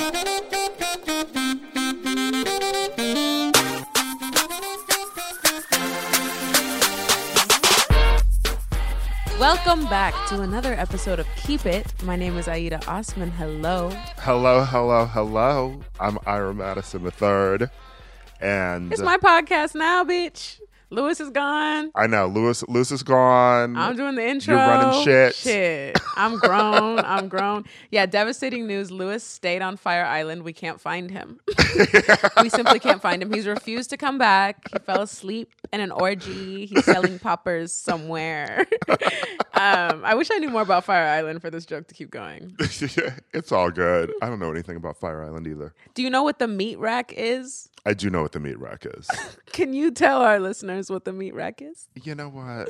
Welcome back to another episode of Keep It. My name is Aida Osman. Hello. Hello, hello, hello. I'm Ira Madison III. And it's my podcast now, bitch. Lewis is gone. I know. Lewis is gone. I'm doing the intro. You're running shit. Shit. I'm grown. Yeah, devastating news. Lewis stayed on Fire Island. We can't find him. We simply can't find him. He's refused to come back. He fell asleep in an orgy. He's selling poppers somewhere. I wish I knew more about Fire Island for this joke to keep going. It's all good. I don't know anything about Fire Island either. Do you know what the meat rack is? I do know what the meat rack is. Can you tell our listeners what the meat rack is? You know what?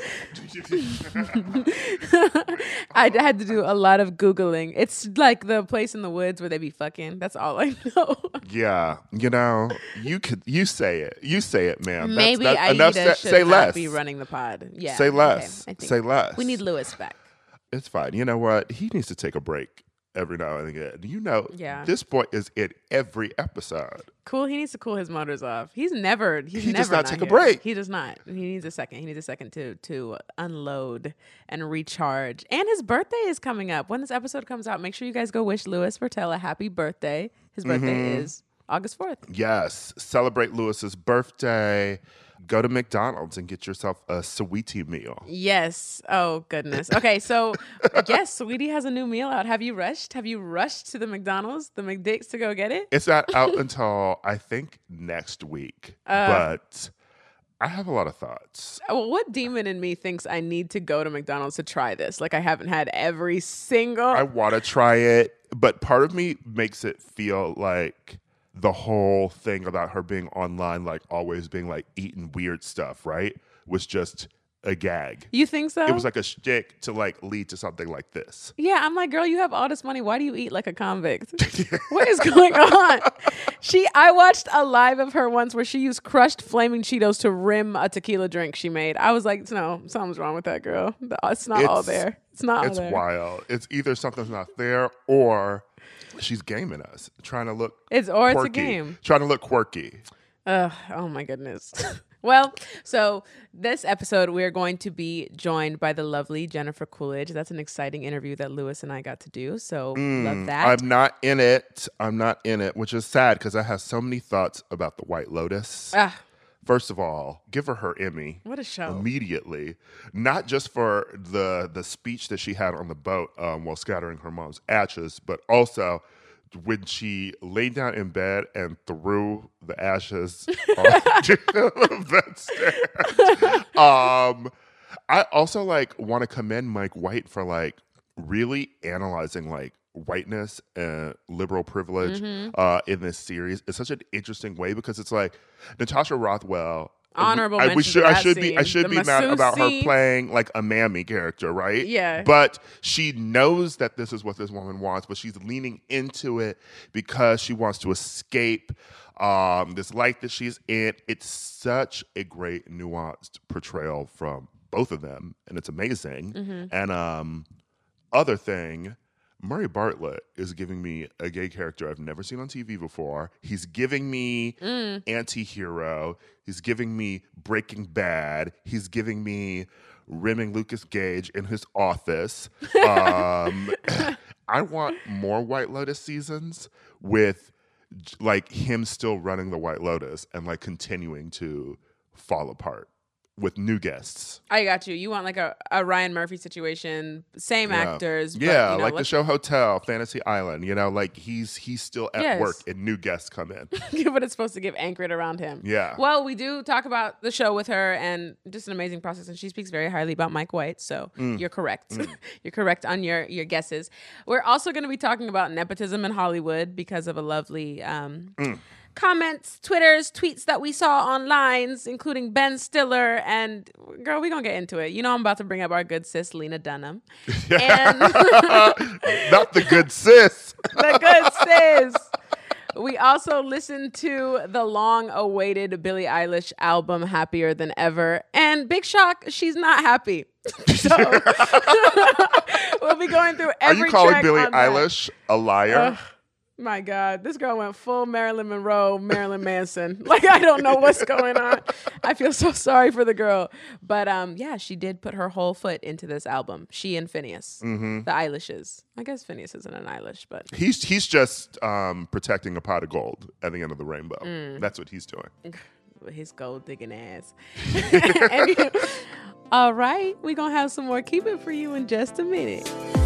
I had to do a lot of Googling. It's like the place in the woods where they be fucking. That's all I know. Yeah. You know, you say it. You say it, man. Maybe Aida should not be running the pod. Yeah. Say less. Okay, say less. We need Lewis back. It's fine. You know what? He needs to take a break every now and again. You know, This boy is in every episode. Cool. He needs to cool his motors off. He does not take a break. He does not. He needs a second. He needs a second to unload and recharge. And his birthday is coming up. When this episode comes out, make sure you guys go wish Louis Virtel a happy birthday. His birthday is August 4th. Yes. Celebrate Lewis's birthday. Go to McDonald's and get yourself a Sweetie meal. Yes. Oh, goodness. Okay, so yes, Sweetie has a new meal out. Have you rushed? Have you rushed to the McDonald's, the McDicks, to go get it? It's not out until, I think, next week. But I have a lot of thoughts. Well, what demon in me thinks I need to go to McDonald's to try this? Like I haven't had every single... I want to try it, but part of me makes it feel like the whole thing about her being online, like always being like eating weird stuff, right, was just a gag. You think so? It was like a shtick to like lead to something like this. Yeah, I'm like, girl, you have all this money. Why do you eat like a convict? What is going on? I watched a live of her once where she used crushed flaming Cheetos to rim a tequila drink she made. I was like, no, something's wrong with that girl. It's not all there. It's not all there. It's wild. It's either something's not there or she's gaming us, trying to look It's a game. Trying to look quirky. Oh my goodness. Well, so this episode, we're going to be joined by the lovely Jennifer Coolidge. That's an exciting interview that Lewis and I got to do. So love that. I'm not in it, which is sad because I have so many thoughts about The White Lotus. First of all, give her Emmy. What a show. Immediately. Not just for the speech that she had on the boat while scattering her mom's ashes, but also when she laid down in bed and threw the ashes onto that stairs. I also want to commend Mike White for really analyzing whiteness and liberal privilege in this series. It's such an interesting way because it's like Natasha Rothwell. Honorable mention. I should be mad about her playing a mammy character, right? Yeah. But she knows that this is what this woman wants, but she's leaning into it because she wants to escape this life that she's in. It's such a great nuanced portrayal from both of them, and it's amazing. And other thing, Murray Bartlett is giving me a gay character I've never seen on TV before. He's giving me Anti-Hero. He's giving me Breaking Bad. He's giving me rimming Lucas Gage in his office. I want more White Lotus seasons with him still running the White Lotus and continuing to fall apart with new guests. I got you. You want a Ryan Murphy situation, same actors. Yeah, but, the show Hotel, Fantasy Island. He's still at work and new guests come in. Give what it's supposed to give, anchored around him. Yeah. Well, we do talk about the show with her and just an amazing process, and she speaks very highly about Mike White, so you're correct. You're correct on your guesses. We're also going to be talking about nepotism in Hollywood because of a lovely comments, Twitters, tweets that we saw online, including Ben Stiller. And girl, we're going to get into it. You know I'm about to bring up our good sis, Lena Dunham. And not the good sis. The good sis. We also listened to the long-awaited Billie Eilish album, Happier Than Ever. And big shock, she's not happy. So we'll be going through every track. Are you calling Billie Eilish a liar? My God, this girl went full Marilyn Monroe, Marilyn Manson. Like, I don't know what's going on. I feel so sorry for the girl. But yeah, she did put her whole foot into this album. She and Phineas, the Eilishes. I guess Phineas isn't an Eilish, but he's just protecting a pot of gold at the end of the rainbow. That's what he's doing. His gold digging ass. Anyway, all right, we're going to have some more Keep It for you in just a minute.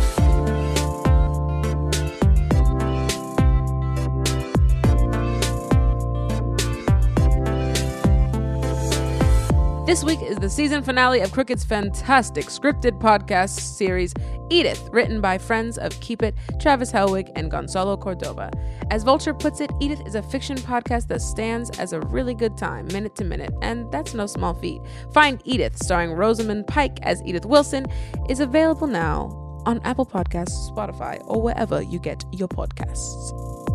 This week is the season finale of Crooked's fantastic scripted podcast series, Edith, written by friends of Keep It, Travis Helwig, and Gonzalo Cordova. As Vulture puts it, Edith is a fiction podcast that stands as a really good time, minute to minute, and that's no small feat. Find Edith, starring Rosamund Pike as Edith Wilson, is available now on Apple Podcasts, Spotify, or wherever you get your podcasts.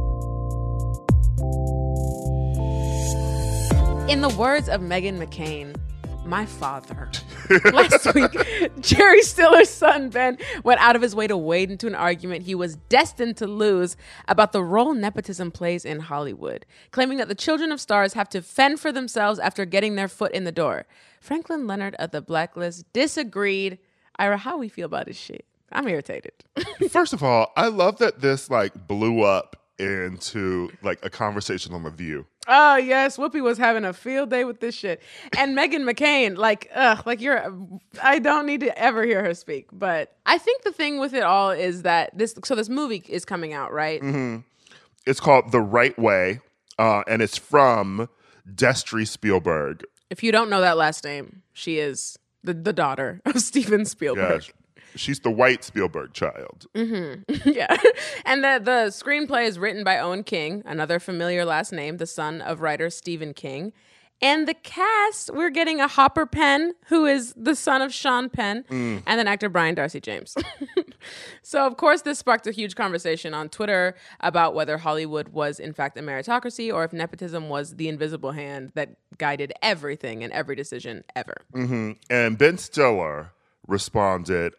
In the words of Meghan McCain, my father. Last week, Jerry Stiller's son, Ben, went out of his way to wade into an argument he was destined to lose about the role nepotism plays in Hollywood, claiming that the children of stars have to fend for themselves after getting their foot in the door. Franklin Leonard of The Blacklist disagreed. Ira, how we feel about this shit? I'm irritated. First of all, I love that this blew up into a conversation on The View. Oh, yes. Whoopi was having a field day with this shit. And Meghan McCain, I don't need to ever hear her speak. But I think the thing with it all is that this movie is coming out, right? Mm-hmm. It's called The Right Way, and it's from Destry Spielberg. If you don't know that last name, she is the daughter of Steven Spielberg. Yeah, she's the white Spielberg child. Mm-hmm. Yeah. And the screenplay is written by Owen King, another familiar last name, the son of writer Stephen King. And the cast, we're getting a Hopper Penn, who is the son of Sean Penn, and then actor Brian Darcy James. So, of course, this sparked a huge conversation on Twitter about whether Hollywood was, in fact, a meritocracy or if nepotism was the invisible hand that guided everything and every decision ever. Mm-hmm. And Ben Stiller responded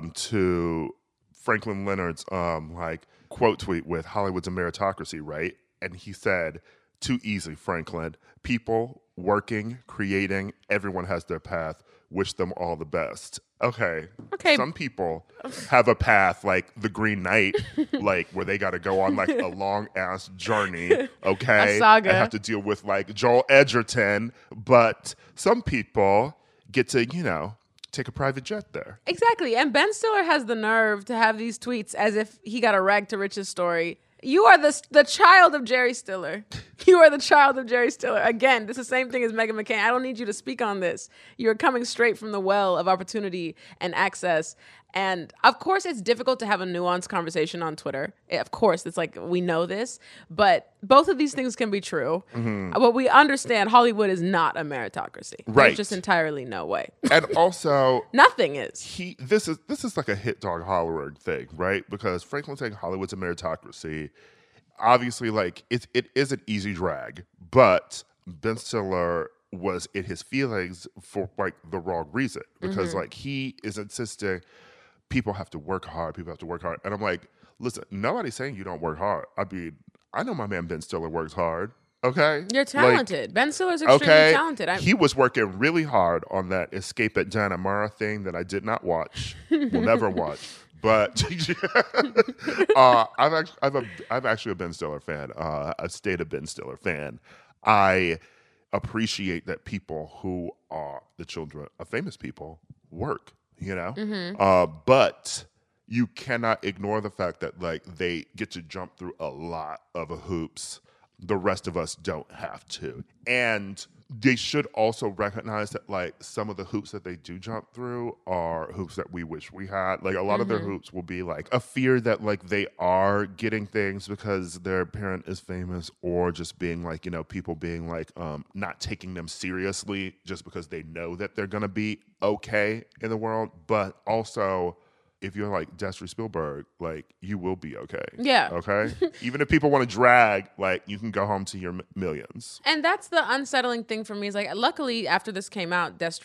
to Franklin Leonard's quote tweet with Hollywood's a meritocracy, right? And he said, "Too easy, Franklin. People working, creating, everyone has their path. Wish them all the best." Okay. Some people have a path like the Green Knight, where they got to go on a long ass journey, okay? A saga. And have to deal with Joel Edgerton, but some people get to, take a private jet there. Exactly. And Ben Stiller has the nerve to have these tweets as if he got a rag to riches story. You are the child of Jerry Stiller. You are the child of Jerry Stiller. Again, this is the same thing as Meghan McCain. I don't need you to speak on this. You're coming straight from the well of opportunity and access. And of course, it's difficult to have a nuanced conversation on Twitter. Of course, it's we know this. But both of these things can be true. Mm-hmm. But we understand Hollywood is not a meritocracy. Right. There's just entirely no way. And also... Nothing is. This is like a hit dog Hollywood thing, right? Because Franklin's saying Hollywood's a meritocracy. Obviously, it is an easy drag. But Ben Stiller was in his feelings for the wrong reason. Because he is insisting... people have to work hard. And I'm like, listen, nobody's saying you don't work hard. I mean, I know my man Ben Stiller works hard. Okay? You're talented. Ben Stiller's extremely talented. He was working really hard on that Escape at Dannemora thing that I did not watch. Will never watch. But I'm actually a Ben Stiller fan. I stayed a Ben Stiller fan. I appreciate that people who are the children of famous people work. But you cannot ignore the fact that they get to jump through a lot of hoops. The rest of us don't have to. And they should also recognize that some of the hoops that they do jump through are hoops that we wish we had. A lot of their hoops will be a fear that they are getting things because their parent is famous, or just being people being not taking them seriously just because they know that they're gonna be okay in the world. But also, if you're Destry Spielberg, you will be okay. Yeah. Okay? Even if people want to drag, you can go home to your millions. And that's the unsettling thing for me is luckily after this came out, Destry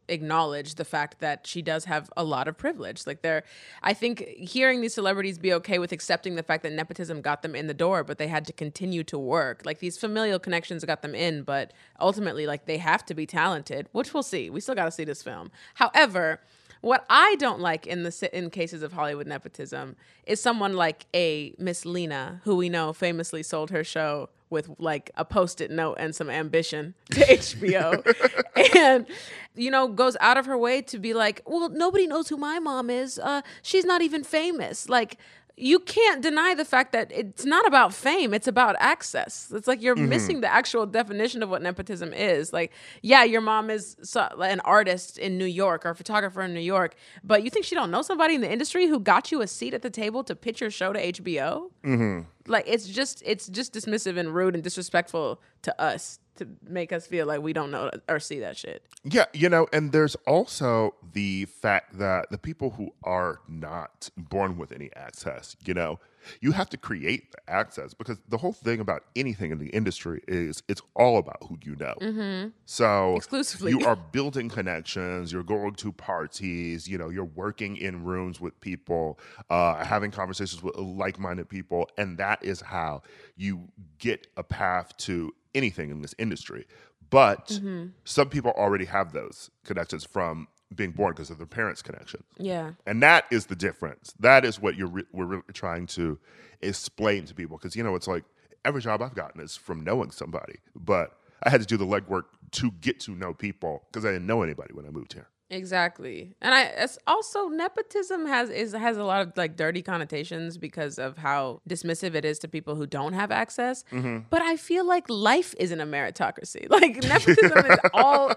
acknowledge the fact that she does have a lot of privilege. Like I think hearing these celebrities be okay with accepting the fact that nepotism got them in the door, but they had to continue to work. Like these familial connections got them in, but ultimately like they have to be talented, which we'll see. We still got to see this film. However, what I don't like in cases of Hollywood nepotism is someone like a Miss Lena, who we know famously sold her show with like a Post-it note and some ambition to HBO and, goes out of her way to be like, well, nobody knows who my mom is. She's not even famous. Like, you can't deny the fact that it's not about fame. It's about access. It's like you're missing the actual definition of what nepotism is. Like, yeah, your mom is an artist in New York or a photographer in New York, but you think she don't know somebody in the industry who got you a seat at the table to pitch your show to HBO? Like, it's just dismissive and rude and disrespectful to us to make us feel like we don't know or see that shit. Yeah, and there's also the fact that the people who are not born with any access, you have to create the access, because the whole thing about anything in the industry is it's all about who you know. So exclusively, you are building connections, you're going to parties, you're working in rooms with people, having conversations with like-minded people, and that is how you get a path to anything in this industry. But some people already have those connections from being born because of their parents' connections. Yeah. And that is the difference. That is what we're really trying to explain to people. Because, it's like every job I've gotten is from knowing somebody. But I had to do the legwork to get to know people because I didn't know anybody when I moved here. Exactly. And it's also nepotism has a lot of like dirty connotations because of how dismissive it is to people who don't have access. But I feel like life isn't a meritocracy. Like nepotism is all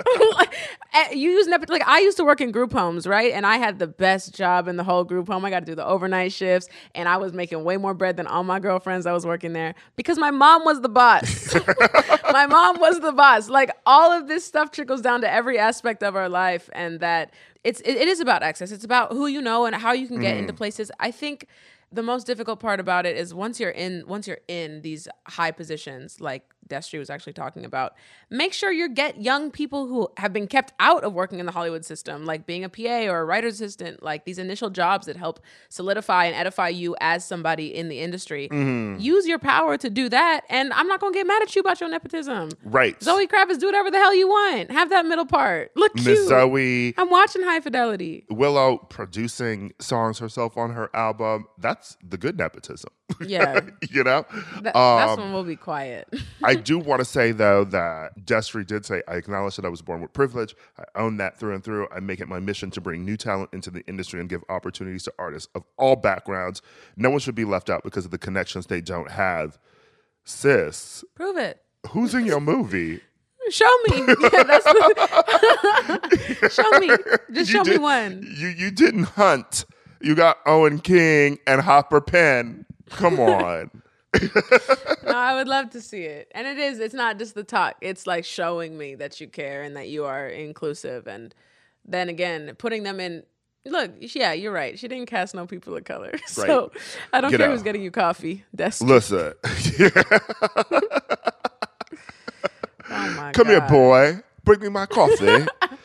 you use nepotism. Like I used to work in group homes, right? And I had the best job in the whole group home. I got to do the overnight shifts and I was making way more bread than all my girlfriends that was working there because my mom was the boss. My mom was the boss. Like all of this stuff trickles down to every aspect of our life. And that it is about access. It's about who you know and how you can get into places. I think the most difficult part about it is once you're in these high positions, like Destry was actually talking about, make sure you get young people who have been kept out of working in the Hollywood system, like being a PA or a writer's assistant, like these initial jobs that help solidify and edify you as somebody in the industry. Use your power to do that, and I'm not gonna get mad at you about your nepotism. Right. Zoe Kravitz, do whatever the hell you want. Have that middle part. Look cute. Miss Zoe. I'm watching High Fidelity. Willow producing songs herself on her album. That's the good nepotism. Yeah. That's when we'll be quiet. I do want to say, though, that Destry did say, I acknowledge that I was born with privilege. I own that through and through. I make it my mission to bring new talent into the industry and give opportunities to artists of all backgrounds. No one should be left out because of the connections they don't have. Sis. Prove it. Who's in your movie? Show me. Yeah, show me. Just show me one. You didn't hunt. You got Owen King and Hopper Penn. Come on. No, I would love to see it. And it's not just the talk. It's like showing me that you care and that you are inclusive. And then again, putting them in. Look, yeah, you're right. She didn't cast no people of color. So right. I don't care who's getting you coffee. That's listen. Oh my Come God. here, boy. Bring me my coffee.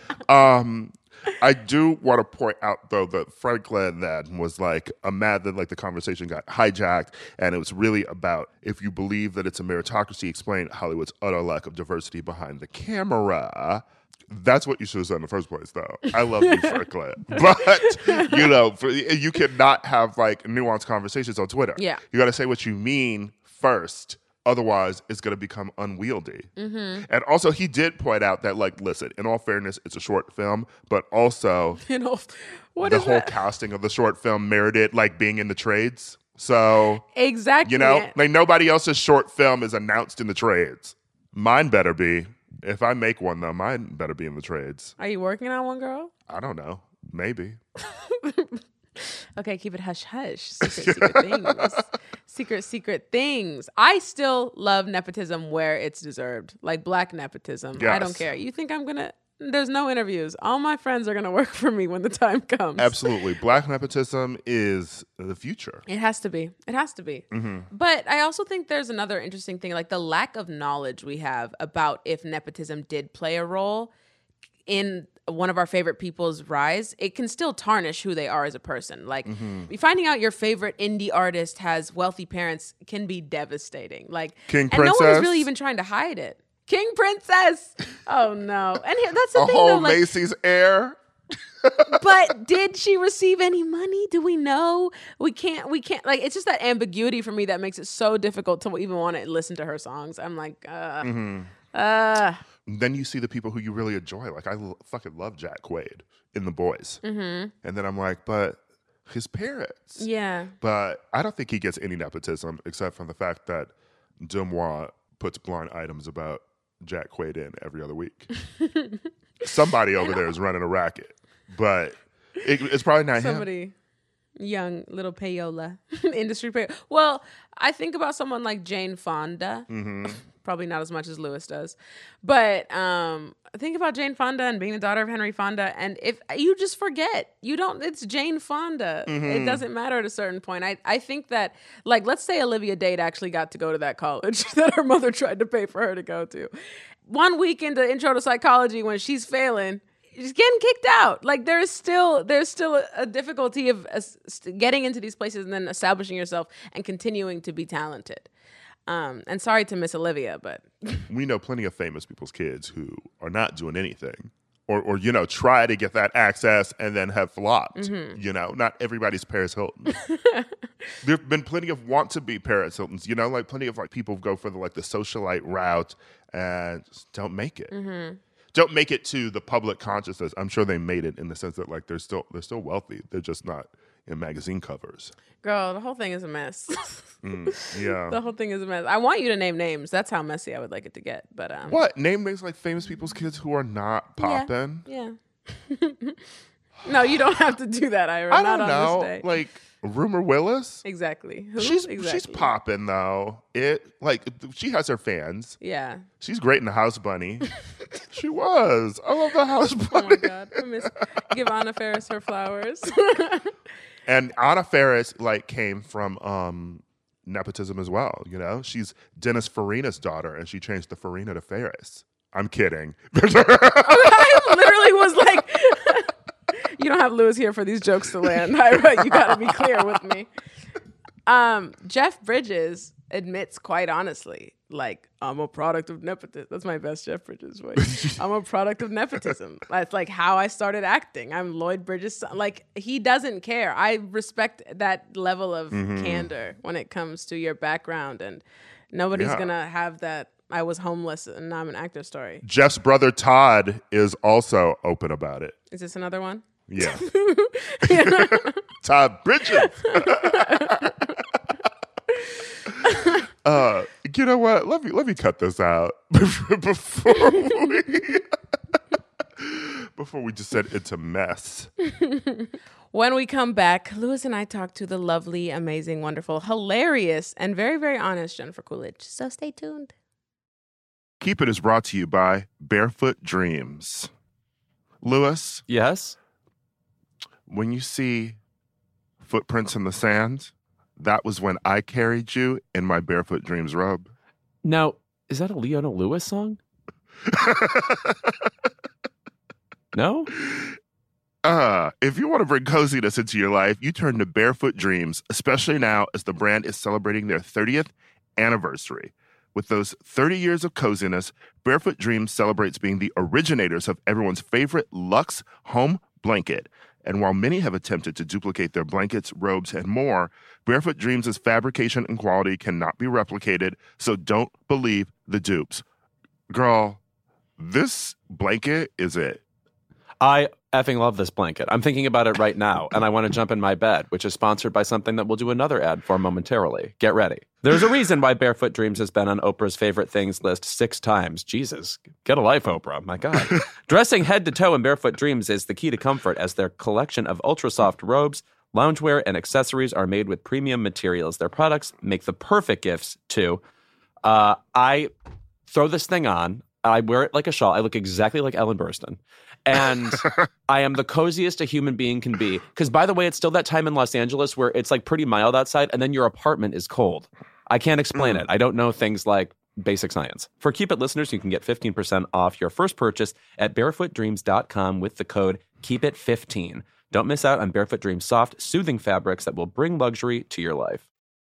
I do want to point out, though, that Franklin then was like mad that like the conversation got hijacked, and it was really about if you believe that it's a meritocracy, explain Hollywood's utter lack of diversity behind the camera. That's what you should have said in the first place, though. I love you, Franklin. But, you cannot have like nuanced conversations on Twitter. Yeah. You got to say what you mean first. Otherwise, it's going to become unwieldy. And also, he did point out that, like, listen, in all fairness, it's a short film, but also the whole casting of the short film merited, like, being in the trades. So, exactly. Like, nobody else's short film is announced in the trades. Mine better be. If I make one, though, mine better be in the trades. Are you working on one, girl? I don't know. Maybe. Okay, keep it hush hush. Secret things. Secret things. I still love nepotism where it's deserved. Like Black nepotism. Yes. I don't care. You think there's no interviews. All my friends are going to work for me when the time comes. Absolutely. Black nepotism is the future. It has to be. It has to be. But I also think there's another interesting thing, like the lack of knowledge we have about if nepotism did play a role in one of our favorite people's rise, it can still tarnish who they are as a person. Like finding out your favorite indie artist has wealthy parents can be devastating. Like, King and Princess. no one is really even trying to hide it. King Princess. Oh no. And that's the A thing whole though. Like, Macy's heir. but did she receive any money? Do we know? We can't like, it's just that ambiguity for me that makes it so difficult to even want to listen to her songs. I'm like, Then you see the people who you really enjoy. Like, fucking love Jack Quaid in The Boys. And then I'm like, but his parents. yeah. But I don't think he gets any nepotism except from the fact that Demois puts blind items about Jack Quaid in every other week. Somebody over there is running a racket. But it's probably not him. Somebody young little payola industry payola. Well, I think about someone like Jane Fonda. Probably not as much as Lewis does, but think about Jane Fonda and being the daughter of Henry Fonda. And if you just forget, it's Jane Fonda. It doesn't matter at a certain point. I think that, like, let's say Olivia Dade actually got to go to that college that her mother tried to pay for her to go to. 1 week into Intro to Psychology, when she's failing, she's getting kicked out. Like, there's still a difficulty of getting into these places and then establishing yourself and continuing to be talented. And sorry to Miss Olivia, but we know plenty of famous people's kids who are not doing anything, or try to get that access and then have flopped. Not everybody's Paris Hilton. There've been plenty of want to be Paris Hiltons. Like plenty of like people go for the socialite route and just don't make it. Don't make it to the public consciousness. I'm sure they made it in the sense that like they're still wealthy. They're just not in magazine covers. Girl, the whole thing is a mess. Yeah. The whole thing is a mess. I want you to name names. That's how messy I would like it to get. But what? Name names like famous people's kids who are not popping? Yeah. No, you don't have to do that, Ira. I not don't on know. this day. Like Rumor Willis? Exactly. Who? She's exactly. popping though. She has her fans. Yeah. She's great in the House Bunny. She was. I love the House Bunny. Oh my God. I miss give Anna Faris her flowers. And Anna Faris came from nepotism as well. She's Dennis Farina's daughter, and she changed the Farina to Faris. I'm kidding. I literally was like, you don't have Lewis here for these jokes to land. You got to be clear with me. Jeff Bridges admits quite honestly, like, I'm a product of nepotism. That's my best Jeff Bridges voice. I'm a product of nepotism. That's like how I started acting. I'm Lloyd Bridges' son. Like, he doesn't care. I respect that level of candor when it comes to your background, and nobody's going to have that I was homeless and now I'm an actor story. Jeff's brother Todd is also open about it. Is this another one? Yeah. Todd Bridges. You know what? Let me cut this out before we just set into mess. When we come back, Lewis and I talk to the lovely, amazing, wonderful, hilarious, and very, very honest Jennifer Coolidge. So stay tuned. Keep It is brought to you by Barefoot Dreams. Lewis? Yes? When you see footprints in the sand, that was when I carried you in my Barefoot Dreams robe. Now, is that a Leona Lewis song? No? If you want to bring coziness into your life, you turn to Barefoot Dreams, especially now as the brand is celebrating their 30th anniversary. With those 30 years of coziness, Barefoot Dreams celebrates being the originators of everyone's favorite luxe home blanket. And while many have attempted to duplicate their blankets, robes, and more, Barefoot Dreams' fabrication and quality cannot be replicated, so don't believe the dupes. Girl, this blanket is it. I effing love this blanket. I'm thinking about it right now, and I want to jump in my bed, which is sponsored by something that we'll do another ad for momentarily. Get ready. There's a reason why Barefoot Dreams has been on Oprah's favorite things list 6 times. Jesus, get a life, Oprah. My God. Dressing head to toe in Barefoot Dreams is the key to comfort, as their collection of ultra-soft robes, loungewear, and accessories are made with premium materials. Their products make the perfect gifts, too. I throw this thing on. I wear it like a shawl. I look exactly like Ellen Burstyn. And I am the coziest a human being can be. Because, by the way, it's still that time in Los Angeles where it's like pretty mild outside and then your apartment is cold. I can't explain it. I don't know things like basic science. For Keep It listeners, you can get 15% off your first purchase at barefootdreams.com with the code KEEPIT15. Don't miss out on Barefoot Dreams soft, soothing fabrics that will bring luxury to your life.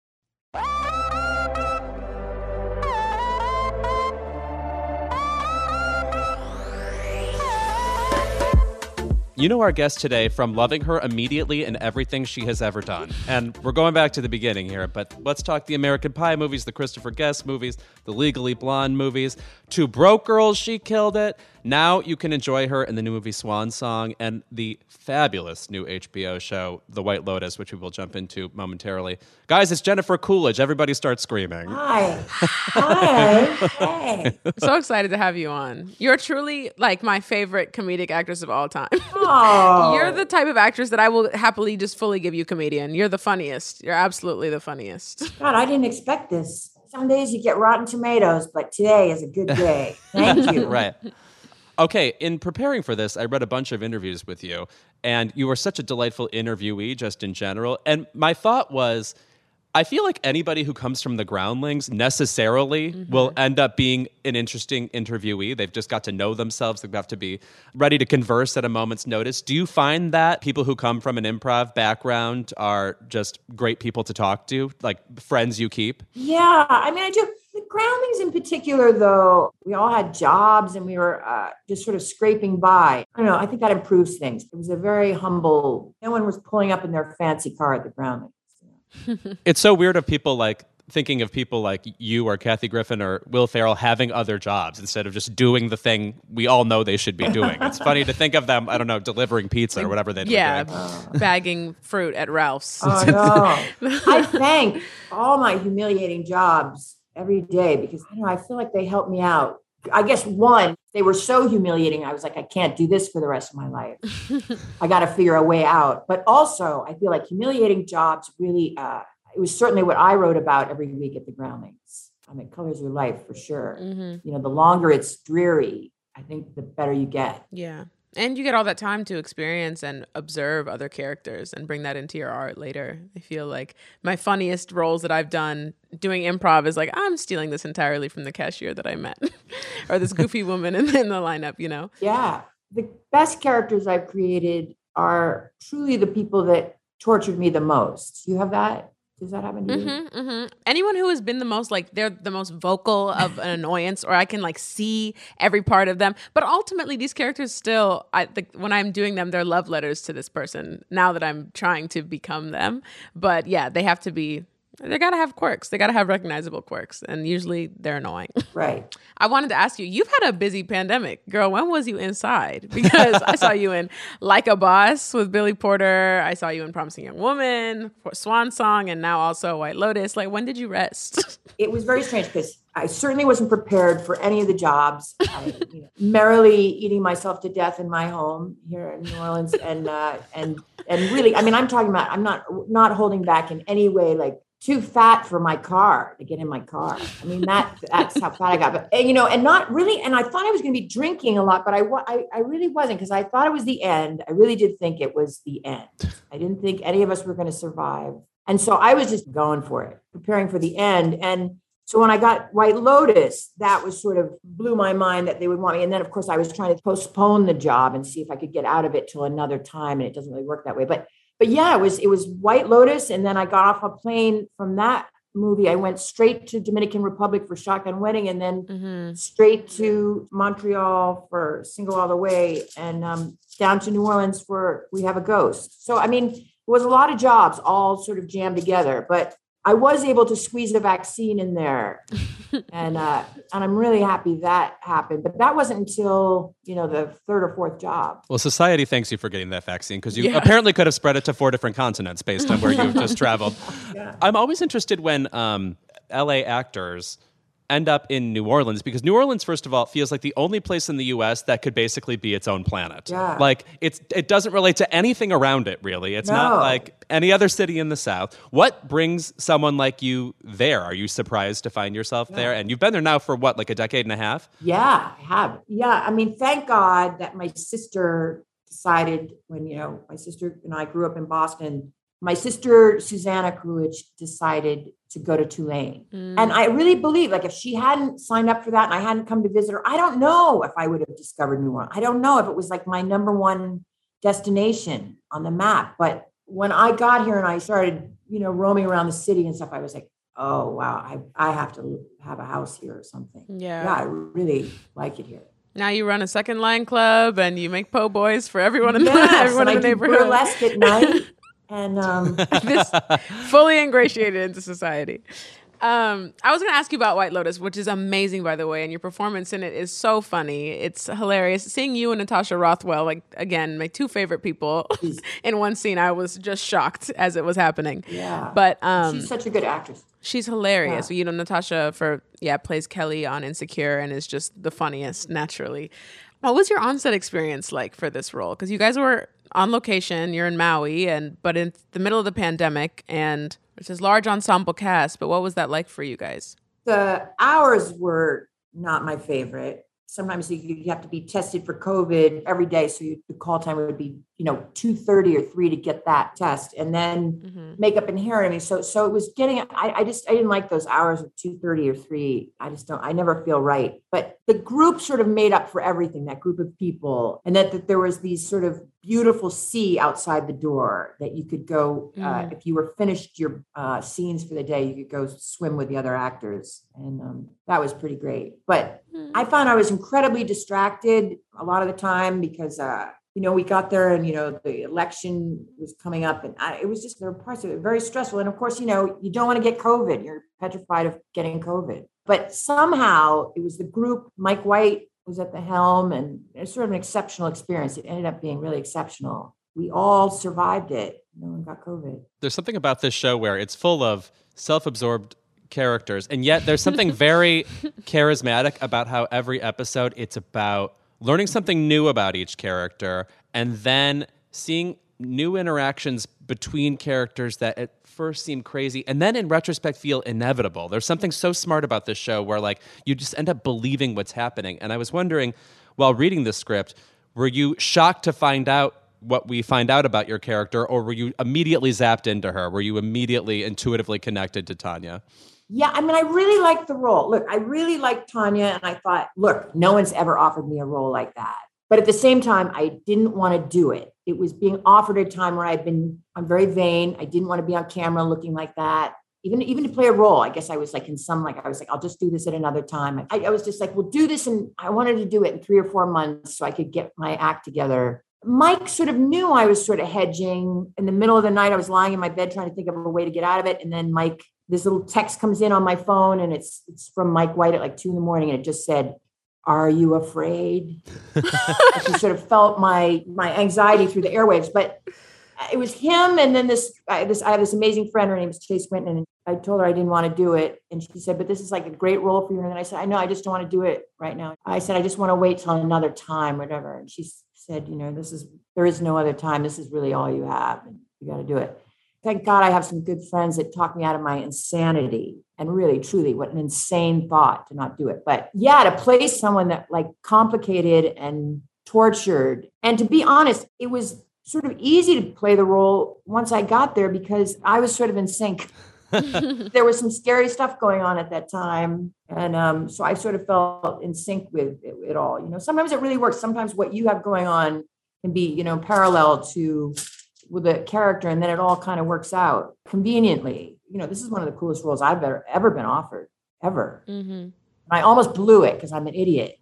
You know our guest today from loving her immediately in everything she has ever done. And we're going back to the beginning here, but let's talk the American Pie movies, the Christopher Guest movies, the Legally Blonde movies. Two Broke Girls, she killed it. Now you can enjoy her in the new movie Swan Song and the fabulous new HBO show, The White Lotus, which we will jump into momentarily. Guys, it's Jennifer Coolidge. Everybody start screaming. Hi. Hi. Hey. So excited to have you on. You're truly like my favorite comedic actress of all time. Oh. You're the type of actress that I will happily just fully give you comedian. You're the funniest. You're absolutely the funniest. God, I didn't expect this. Some days you get rotten tomatoes, but today is a good day. Thank you. Right. Okay, in preparing for this, I read a bunch of interviews with you, and you were such a delightful interviewee just in general. And my thought was, I feel like anybody who comes from the Groundlings necessarily will end up being an interesting interviewee. They've just got to know themselves. They have to be ready to converse at a moment's notice. Do you find that people who come from an improv background are just great people to talk to, like friends you keep? Yeah, I mean, I do. The Groundlings in particular, though, we all had jobs and we were just sort of scraping by. I don't know. I think that improves things. It was a very humble, no one was pulling up in their fancy car at the Groundlings. It's so weird of people like thinking of people like you or Kathy Griffin or Will Ferrell having other jobs instead of just doing the thing we all know they should be doing. It's funny to think of them, I don't know, delivering pizza or whatever they're doing. Bagging fruit at Ralph's. Oh, no. I thank all my humiliating jobs every day because I feel like they help me out. I guess one, they were so humiliating. I was like, I can't do this for the rest of my life. I got to figure a way out. But also, I feel like humiliating jobs really, it was certainly what I wrote about every week at the Groundlings. I mean, it colors your life for sure. Mm-hmm. The longer it's dreary, I think the better you get. Yeah. And you get all that time to experience and observe other characters and bring that into your art later. I feel like my funniest roles that I've done doing improv is like, I'm stealing this entirely from the cashier that I met or this goofy woman in the lineup, Yeah. The best characters I've created are truly the people that tortured me the most. You have that? Does that happen to you? Anyone who has been the most, like, they're the most vocal of an annoyance, or I can, like, see every part of them. But ultimately, these characters still, when I'm doing them, they're love letters to this person now that I'm trying to become them. But, yeah, they got to have quirks. They got to have recognizable quirks. And usually they're annoying. Right. I wanted to ask you, you've had a busy pandemic. Girl, when was you inside? Because I saw you in Like a Boss with Billy Porter. I saw you in Promising Young Woman, Swan Song, and now also White Lotus. Like, when did you rest? It was very strange because I certainly wasn't prepared for any of the jobs. I, merrily eating myself to death in my home here in New Orleans. And really, I mean, I'm talking about, I'm not holding back in any way, like, too fat for my car to get in my car. I mean, that's how fat I got. But, and not really. And I thought I was going to be drinking a lot, but I really wasn't because I thought it was the end. I really did think it was the end. I didn't think any of us were going to survive. And so I was just going for it, preparing for the end. And so when I got White Lotus, that was sort of blew my mind that they would want me. And then, of course, I was trying to postpone the job and see if I could get out of it till another time. And it doesn't really work that way. But yeah, it was White Lotus. And then I got off a plane from that movie. I went straight to Dominican Republic for Shotgun Wedding and then straight to Montreal for Single All the Way and down to New Orleans for We Have a Ghost. So, I mean, it was a lot of jobs all sort of jammed together, but I was able to squeeze the vaccine in there. And I'm really happy that happened. But that wasn't until, the third or fourth job. Well, society thanks you for getting that vaccine because you apparently could have spread it to 4 different continents based on where you've just traveled. Yeah. I'm always interested when LA actors end up in New Orleans because New Orleans, first of all, feels like the only place in the U.S. that could basically be its own planet. Yeah. Like it doesn't relate to anything around it, really. It's not like any other city in the South. What brings someone like you there? Are you surprised to find yourself there? And you've been there now for what, like a decade and a half? Yeah, I have. Yeah, I mean, thank God that my sister decided when, my sister and I grew up in Boston, my sister, Susanna Coolidge, decided to go to Tulane. And I really believe, like, if she hadn't signed up for that and I hadn't come to visit her, I don't know if I would have discovered New Orleans. I don't know if it was like my number one destination on the map. But when I got here and I started, roaming around the city and stuff, I was like, oh, wow, I have to have a house here or something. Yeah, I really like it here. Now you run a second line club and you make po' boys for everyone in the neighborhood. Burlesque at night. And this fully ingratiated into society. I was going to ask you about White Lotus, which is amazing, by the way, and your performance in it is so funny. It's hilarious. Seeing you and Natasha Rothwell, like, again, my two favorite people in one scene, I was just shocked as it was happening. Yeah. But she's such a good actress. She's hilarious. Yeah. Natasha plays Kelly on Insecure and is just the funniest, naturally. What was your on-set experience like for this role? Because you guys were on location, you're in Maui, but in the middle of the pandemic, and it's this large ensemble cast, but what was that like for you guys? The hours were not my favorite. Sometimes you have to be tested for COVID every day. So the call time would be, 2:30 or 3 to get that test, and then makeup and hair. I mean, so it was getting, I didn't like those hours of 2:30 or 3. I never feel right. But the group sort of made up for everything, that group of people. And that there was these sort of beautiful sea outside the door that you could go, if you were finished your scenes for the day, you could go swim with the other actors. And that was pretty great. But I found I was incredibly distracted a lot of the time because, we got there and, the election was coming up and it was just, there were parts of it very stressful. And of course, you don't want to get COVID. You're petrified of getting COVID. But somehow it was the group. Mike White was at the helm, and it's sort of an exceptional experience. It ended up being really exceptional. We all survived it. No one got COVID. There's something about this show where it's full of self-absorbed characters, and yet there's something very charismatic about how every episode it's about learning something new about each character and then seeing new interactions between characters that at first seem crazy and then in retrospect feel inevitable. There's something so smart about this show where you just end up believing what's happening. And I was wondering, while reading the script, were you shocked to find out what we find out about your character, or were you immediately zapped into her? Were you immediately intuitively connected to Tanya? Yeah, I mean, I really liked the role. Look, I really liked Tanya, and I thought, look, no one's ever offered me a role like that. But at the same time, I didn't want to do it. It was being offered at a time where I'm very vain. I didn't want to be on camera looking like that. Even to play a role, I guess I was I'll just do this at another time. I was just like, we'll do this. And I wanted to do it in 3 or 4 months so I could get my act together. Mike sort of knew I was sort of hedging. In the middle of the night, I was lying in my bed trying to think of a way to get out of it. And then this little text comes in on my phone, and it's from Mike White at 2 a.m. and it just said, "Are you afraid?" I just sort of felt my anxiety through the airwaves. But it was him, and then I have this amazing friend. Her name is Chase Winton, and I told her I didn't want to do it, and she said, "But this is a great role for you." And then I said, "I know, I just don't want to do it right now." I said, "I just want to wait till another time, whatever." And she said, there is no other time. This is really all you have, and you got to do it. Thank God I have some good friends that talk me out of my insanity, and really, truly, what an insane thought to not do it. But yeah, to play someone that complicated and tortured, and to be honest, it was sort of easy to play the role once I got there because I was sort of in sync. There was some scary stuff going on at that time. And so I sort of felt in sync with it all. Sometimes it really works. Sometimes what you have going on can be, parallel to with a character, and then it all kind of works out conveniently. This is one of the coolest roles I've ever been offered, ever. Mm-hmm. I almost blew it because I'm an idiot.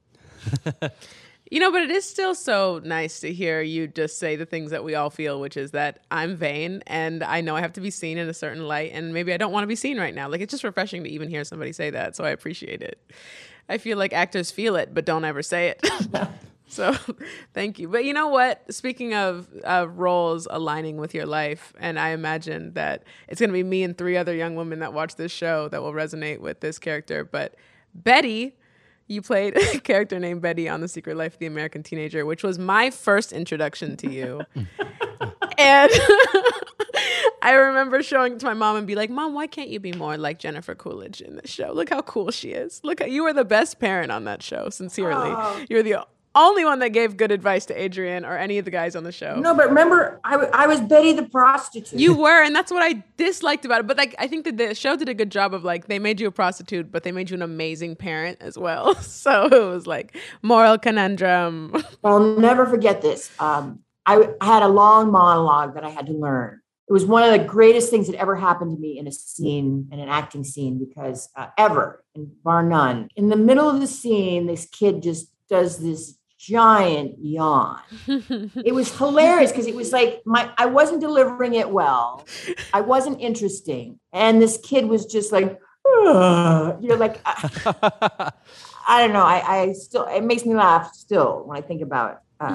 But it is still so nice to hear you just say the things that we all feel, which is that I'm vain and I know I have to be seen in a certain light, and maybe I don't want to be seen right now. It's just refreshing to even hear somebody say that. So I appreciate it. I feel like actors feel it, but don't ever say it. So thank you. But you know what? Speaking of roles aligning with your life, and I imagine that it's going to be me and 3 other young women that watch this show that will resonate with this character. But Betty, you played a character named Betty on The Secret Life of the American Teenager, which was my first introduction to you. And I remember showing it to my mom and be like, "Mom, why can't you be more like Jennifer Coolidge in this show? Look how cool she is. You were the best parent on that show, sincerely. Oh. You were the only one that gave good advice to Adrian or any of the guys on the show. No, but remember, I was Betty the prostitute. You were, and that's what I disliked about it. But like, I think that the show did a good job of like, they made you a prostitute, but they made you an amazing parent as well. So it was like moral conundrum. I'll never forget this. I had a long monologue that I had to learn. It was one of the greatest things that ever happened to me in a scene, in an acting scene, because ever, and bar none. In the middle of the scene, this kid just does this giant yawn. It was hilarious because it was like I wasn't delivering it well. I wasn't interesting. And this kid was just like, like, I don't know. I still, it makes me laugh still when I think about it.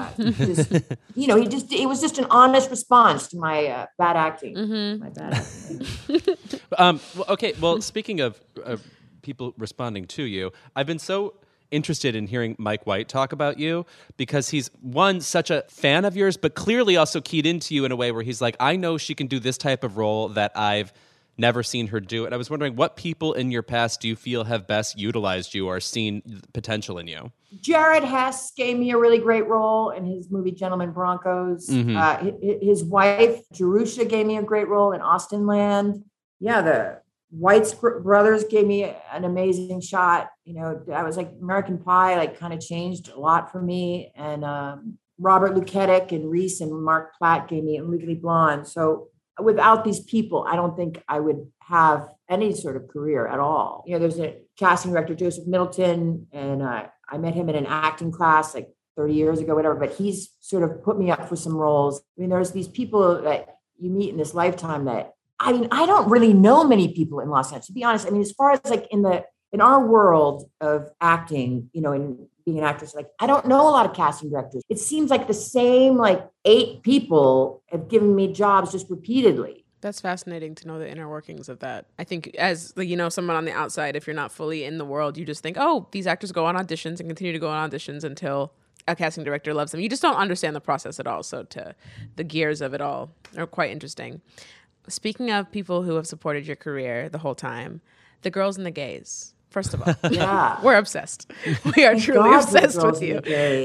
It was just an honest response to my bad acting. Mm-hmm. My bad acting. Okay. Well, speaking of people responding to you, I've been so interested in hearing Mike White talk about you because he's one, such a fan of yours, but clearly also keyed into you in a way where he's like, I know she can do this type of role that I've never seen her do. And I was wondering, what people in your past do you feel have best utilized you or seen potential in you? Jared Hess gave me a really great role in his movie Gentlemen Broncos. Mm-hmm. His wife, Jerusha, gave me a great role in Austin Land. Yeah, the White brothers gave me an amazing shot. I was like, American Pie, like, kind of changed a lot for me. And Robert Luketic and Reese and Mark Platt gave me Legally Blonde. So without these people, I don't think I would have any sort of career at all. There's a casting director, Joseph Middleton, and I met him in an acting class like 30 years ago, whatever, but he's sort of put me up for some roles. There's these people that you meet in this lifetime that, I don't really know many people in Los Angeles, to be honest. As far as like in our world of acting, and being an actress, like, I don't know a lot of casting directors. It seems like the same, like, 8 people have given me jobs just repeatedly. That's fascinating to know the inner workings of that. I think as, someone on the outside, if you're not fully in the world, you just think, oh, these actors go on auditions and continue to go on auditions until a casting director loves them. You just don't understand the process at all. So the gears of it all are quite interesting. Speaking of people who have supported your career the whole time, the girls and the gays. First of all, yeah, we're obsessed. We are truly obsessed with you.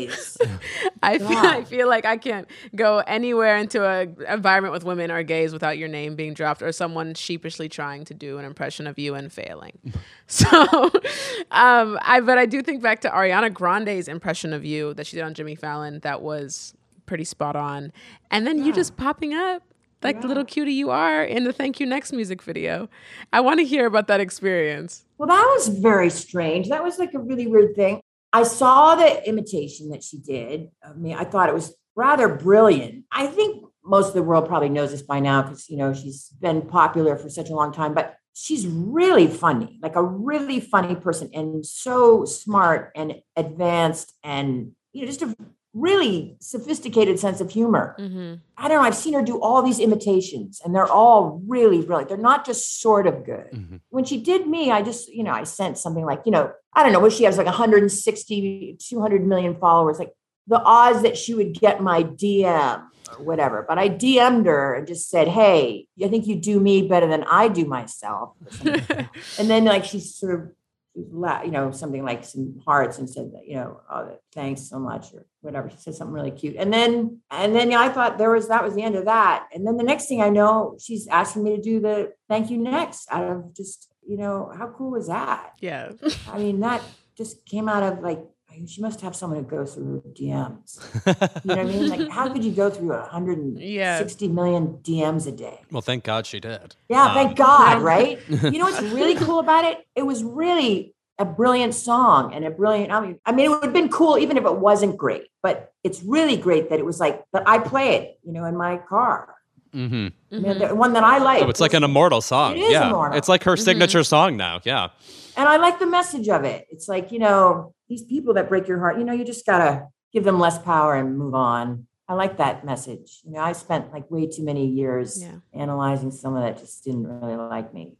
I feel like I can't go anywhere into an environment with women or gays without your name being dropped or someone sheepishly trying to do an impression of you and failing. So, but I do think back to Ariana Grande's impression of you that she did on Jimmy Fallon. That was pretty spot on. And then you just popping up like the little cutie you are in the Thank You Next music video. I want to hear about that experience. Well, that was very strange. That was like a really weird thing. I saw the imitation that she did of me. I thought it was rather brilliant. I think most of the world probably knows this by now because, she's been popular for such a long time, but she's really funny, like a really funny person and so smart and advanced and, just a really sophisticated sense of humor. Mm-hmm. I don't know. I've seen her do all these imitations and they're all really brilliant. They're not just sort of good. Mm-hmm. When she did me, I just, I sent something like, I don't know what she has, like 160, 200 million followers. Like the odds that she would get my DM or whatever. But I DM'd her and just said, hey, I think you do me better than I do myself. And then like she sort of, something like some hearts and said that, oh, thanks so much or whatever. She said something really cute. And then I thought that was the end of that. And then the next thing I know, she's asking me to do the Thank You Next out of just, how cool was that? Yeah. That just came out of like, she must have someone who goes through DMs. You know what I mean? Like, how could you go through 160 million DMs a day? Well, thank God she did. Yeah, thank God, right? You know what's really cool about it? It was really a brilliant song and a brilliant, it would have been cool even if it wasn't great, but it's really great that it was like, that I play it, in my car. Mm-hmm. The one that I like. So it's like an immortal song. It is immortal. It's like her signature song now. Yeah. And I like the message of it. It's like, these people that break your heart, you just got to give them less power and move on. I like that message. I spent like way too many years analyzing someone that just didn't really like me.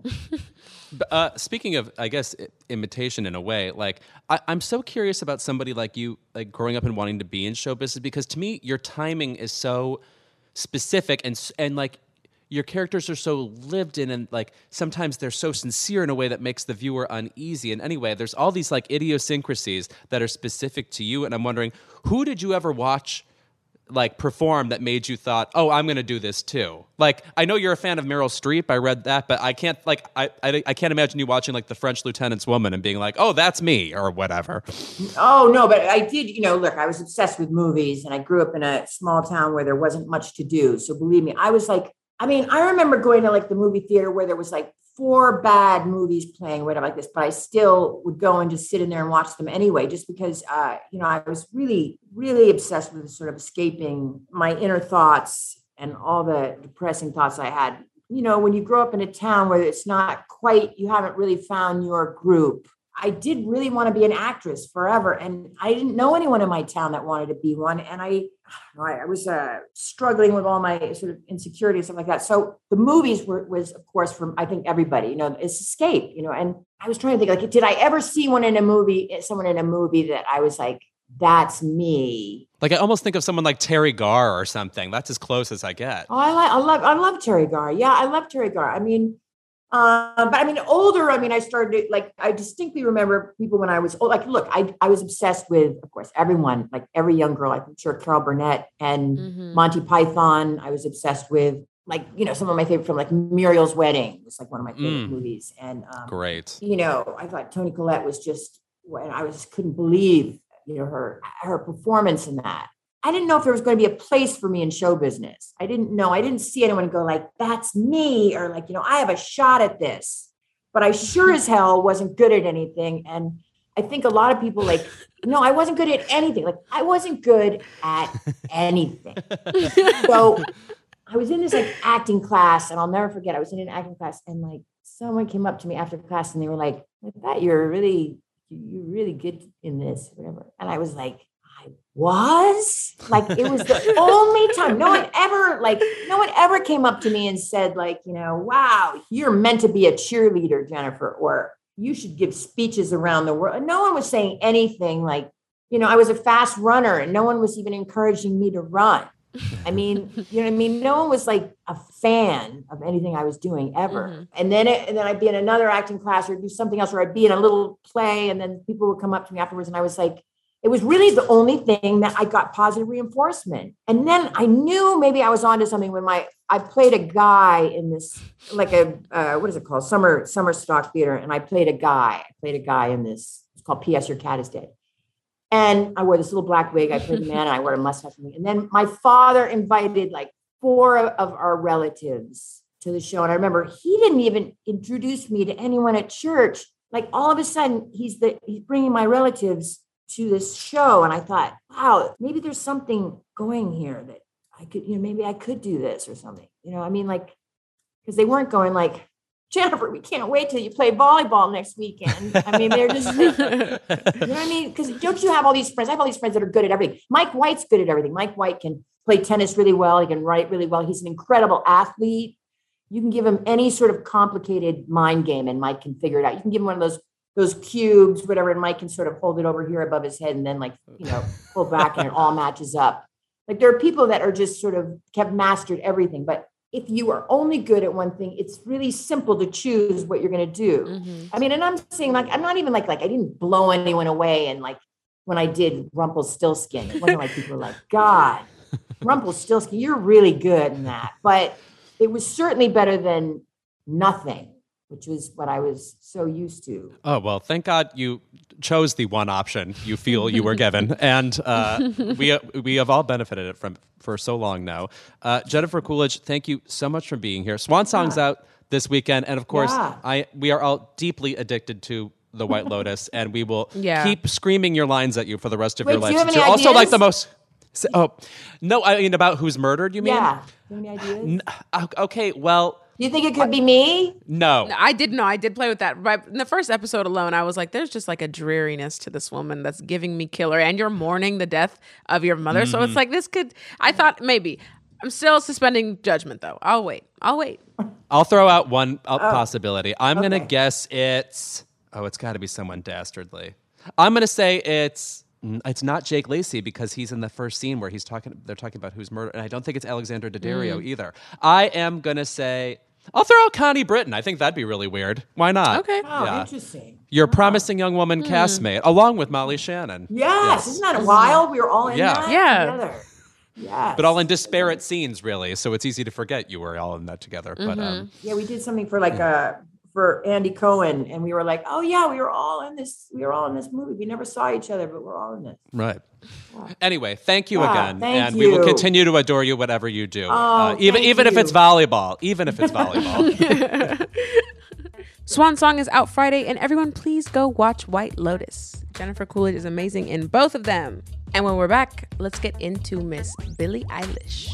Speaking of, I guess, imitation in a way, like I'm so curious about somebody like you, like growing up and wanting to be in show business, because to me, your timing is so specific and like your characters are so lived in, and like sometimes they're so sincere in a way that makes the viewer uneasy. And anyway, there's all these like idiosyncrasies that are specific to you. And I'm wondering, who did you ever watch like perform that made you thought, oh, I'm going to do this too? Like, I know you're a fan of Meryl Streep. I read that, but I can't like, I can't imagine you watching like The French Lieutenant's Woman and being like, oh, that's me or whatever. Oh, no, but I did, look, I was obsessed with movies, and I grew up in a small town where there wasn't much to do. So believe me, I was like, I remember going to like the movie theater where there was like 4 bad movies playing, whatever like this, but I still would go and just sit in there and watch them anyway, just because, I was really, really obsessed with sort of escaping my inner thoughts and all the depressing thoughts I had. When you grow up in a town where it's not quite, you haven't really found your group. I did really want to be an actress forever. And I didn't know anyone in my town that wanted to be one. And I was struggling with all my sort of insecurity and stuff like that. So the movies was, of course, from, I think, everybody, it's escape, and I was trying to think, like, did I ever see someone in a movie that I was like, that's me? Like, I almost think of someone like Terry Garr or something. That's as close as I get. Oh, I love Terry Garr. Yeah, I love Terry Garr. But older, I started like, I distinctly remember people when I was old. Like, look, I was obsessed with, of course, everyone, like every young girl, I'm sure Carol Burnett and Monty Python. I was obsessed with, like, some of my favorite from, like Muriel's Wedding was like one of my favorite movies. And great. I thought Toni Collette was just, and I couldn't believe, her performance in that. I didn't know if there was going to be a place for me in show business. I didn't know. I didn't see anyone go like, that's me, or like, I have a shot at this. But I sure as hell wasn't good at anything. And I think a lot of people like, no, I wasn't good at anything. Like, I wasn't good at anything. So I was in this like acting class, and I'll never forget, I was in an acting class, and like someone came up to me after class and they were like, I thought you're really good in this, whatever. And I was like, was like, it was the only time no one ever came up to me and said like, wow, you're meant to be a cheerleader, Jennifer, or you should give speeches around the world. No one was saying anything like, I was a fast runner and no one was even encouraging me to run. I mean, no one was like a fan of anything I was doing ever. Mm-hmm. And then I'd be in another acting class or do something else, or I'd be in a little play, and then people would come up to me afterwards, and I was like, it was really the only thing that I got positive reinforcement. And then I knew maybe I was onto something when I played a guy in this, like a, what is it called? Summer stock theater. And I played a guy in this, it's called P.S. Your Cat is Dead. And I wore this little black wig. I played the man, and I wore a mustache. And then my father invited like 4 of our relatives to the show. And I remember he didn't even introduce me to anyone at church. Like, all of a sudden he's bringing my relatives to this show. And I thought, wow, maybe there's something going here that I could, maybe I could do this or something, like, because they weren't going like, Jennifer, we can't wait till you play volleyball next weekend. They're just, because don't you have all these friends? I have all these friends that are good at everything. Mike White's good at everything. Mike White can play tennis really well. He can write really well. He's an incredible athlete. You can give him any sort of complicated mind game and Mike can figure it out. You can give him one of those cubes, whatever, and Mike can sort of hold it over here above his head and then pull back and it all matches up. Like, there are people that are just sort of have mastered everything. But if you are only good at one thing, it's really simple to choose what you're going to do. Mm-hmm. And I'm saying, like, I'm not even like I didn't blow anyone away. And like when I did Rumpelstiltskin, it wasn't like people were like, God, Rumpelstiltskin, you're really good in that. But it was certainly better than nothing, which was what I was so used to. Oh, well, thank God you chose the one option you feel you were given. And we have all benefited for so long now. Jennifer Coolidge, thank you so much for being here. Swan Song's out this weekend. And of course, we are all deeply addicted to The White Lotus. And we will keep screaming your lines at you for the rest of your life. You're also like the most... no, I mean, about who's murdered, you mean? Yeah. Do you have any ideas? Okay, well... You think it could be me? No. I did play with that. Right in the first episode alone, I was like, there's just like a dreariness to this woman that's giving me killer, and you're mourning the death of your mother. Mm-hmm. So it's like, I thought maybe. I'm still suspending judgment, though. I'll wait. I'll throw out one possibility. I'm going to guess it's got to be someone dastardly. I'm going to say it's It's not Jake Lacy because he's in the first scene where they're talking about who's murdered. And I don't think it's Alexander Daddario either. I am going to say, I'll throw out Connie Britton. I think that'd be really weird. Why not? Okay. Oh, interesting. Your promising young woman castmate, along with Molly Shannon. Yes. Isn't that wild? We were all in that together. Yes. But all in disparate scenes, really. So it's easy to forget you were all in that together. But yeah, we did something for for Andy Cohen, and we were like, oh yeah, we were all in this movie. We never saw each other, but we're all in this. Right. Anyway, thank you again. Thank we will you. continue to adore you, whatever you do. Oh, even thank if you. it's volleyball. Even if it's volleyball. Swan Song is out Friday, and everyone please go watch White Lotus. Jennifer Coolidge is amazing in both of them. And when we're back, let's get into Miss Billie Eilish.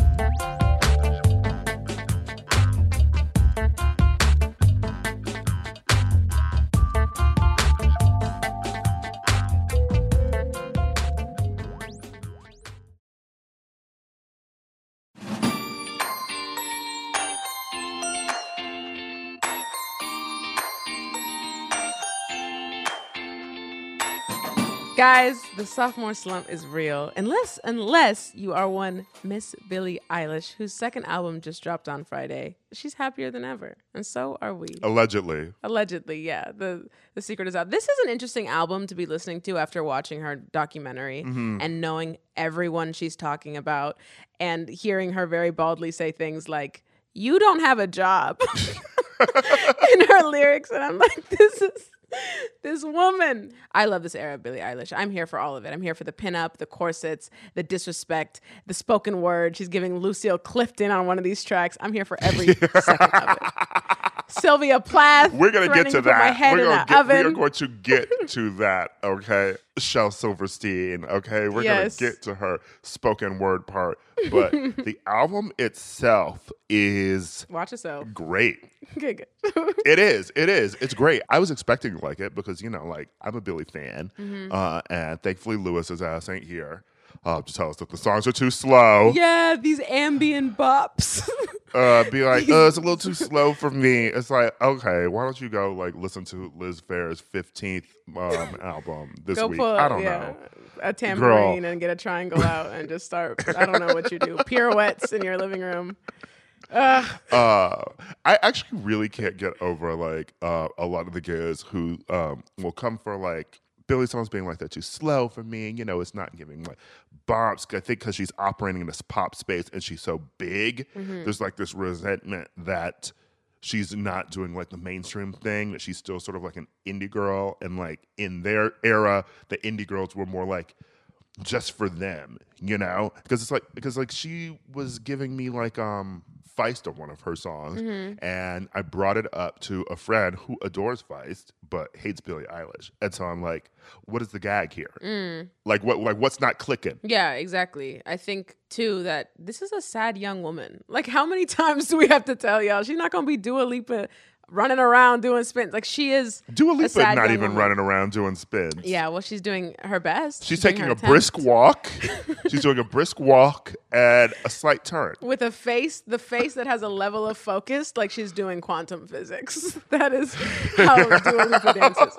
Guys, the sophomore slump is real. Unless you are one Miss Billie Eilish, whose second album just dropped on Friday. She's happier than ever. And so are we. Allegedly. Allegedly, yeah. The secret is out. This is an interesting album to be listening to after watching her documentary and knowing everyone she's talking about and hearing her very baldly say things like, "You don't have a job," in her lyrics. And I'm like, this woman. I love this era of Billie Eilish. I'm here for all of it. I'm here for the pinup, the corsets, the disrespect, the spoken word. She's giving Lucille Clifton on one of these tracks. I'm here for every second of it. Sylvia Plath. We're going to get to that. My head in the oven. We are going to get to that, okay? Shel Silverstein, okay? We're going to get to her spoken word part. But the album itself is Watch yourself. Great. Okay, good. It is. It's great. I was expecting to like it because, like, I'm a Billie fan. And thankfully, Lewis's ass ain't here to tell us that the songs are too slow. Yeah, these ambient bops. Be like, it's a little too slow for me. It's like, okay, why don't you go like listen to Liz Phair's 15th album this week? I don't know. A tambourine and get a triangle out and just start. I don't know what you do. Pirouettes in your living room. I actually really can't get over like a lot of the guys who will come for like Billie songs being like that too slow for me. It's not giving like bops. I think because she's operating in this pop space and she's so big, there's like this resentment that she's not doing like the mainstream thing, that she's still sort of like an indie girl. And like in their era, the indie girls were more like just for them, because she was giving me like Feist on one of her songs, and I brought it up to a friend who adores Feist but hates Billie Eilish, and so I'm like, what is the gag here? Like what's not clicking? Yeah, exactly. I think too that this is a sad young woman. Like, how many times do we have to tell y'all she's not gonna be Dua Lipa running around doing spins? Like, she is Dua Lipa not even woman. running around doing spins. Yeah, well, she's doing her best. She's taking a brisk walk. She's doing a brisk walk and a slight turn. With the face that has a level of focus, like she's doing quantum physics. That is how Dua Lipa dances.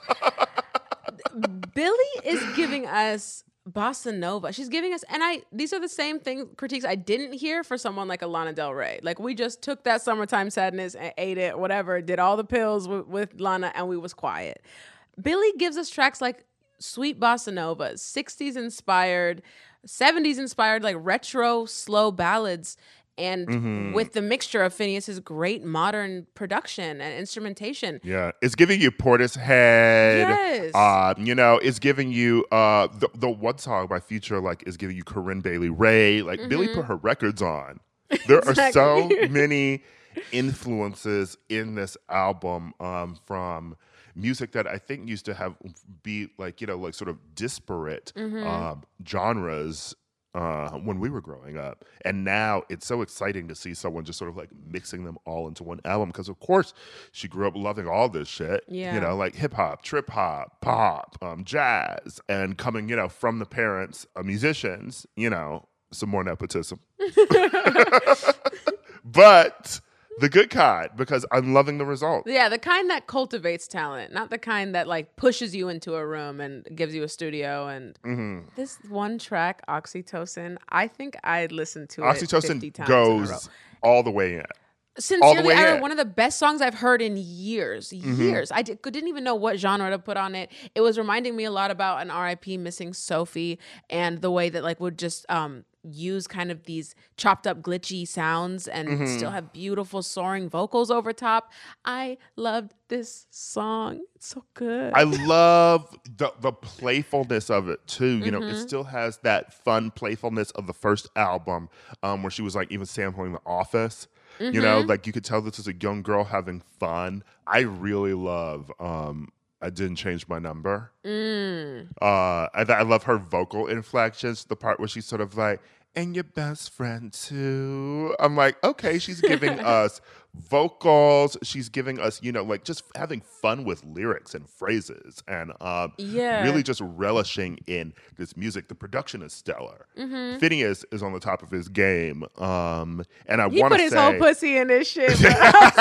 Billie is giving us bossa nova. She's giving us, and these are the same critiques I didn't hear for someone like a Lana Del Rey. Like, we just took that summertime sadness and ate it, whatever, did all the pills with Lana, and we was quiet. Billie gives us tracks like sweet bossa novas, 60s inspired, 70s inspired, like retro slow ballads. And with the mixture of Phineas's great modern production and instrumentation. Yeah, it's giving you Portishead. Yes. It's giving you the one song by Future, like, is giving you Corinne Bailey Rae. Like, Billie put her records on. There are so many influences in this album from music that I think used to be like, like sort of disparate genres when we were growing up. And now it's so exciting to see someone just sort of like mixing them all into one album, because of course she grew up loving all this shit, like hip hop, trip hop, pop, jazz, and coming, from the parents, musicians, some more nepotism. But The good kind, because I'm loving the result. Yeah, the kind that cultivates talent, not the kind that like pushes you into a room and gives you a studio. And this one track, Oxytocin, I think I'd listen to it 50 times in a row. Goes all the way in. Sincerely, way Ira, in. one of the best songs I've heard in years. Years. I didn't even know what genre to put on it. It was reminding me a lot about an R.I.P. Missing Sophie and the way that like would just use kind of these chopped up glitchy sounds and still have beautiful soaring vocals over top. I loved this song. It's so good. I love the playfulness of it too. You know, it still has that fun playfulness of the first album, where she was like even sampling The Office. You know, like you could tell this is a young girl having fun. I really love I Didn't Change My Number. I love her vocal inflections, the part where she's sort of like, and your best friend too. I'm like, okay, she's giving us vocals. She's giving us, you know, like just having fun with lyrics and phrases and really just relishing in this music. The production is stellar. Phineas is on the top of his game. And I want to say... He put his whole pussy in this shit. He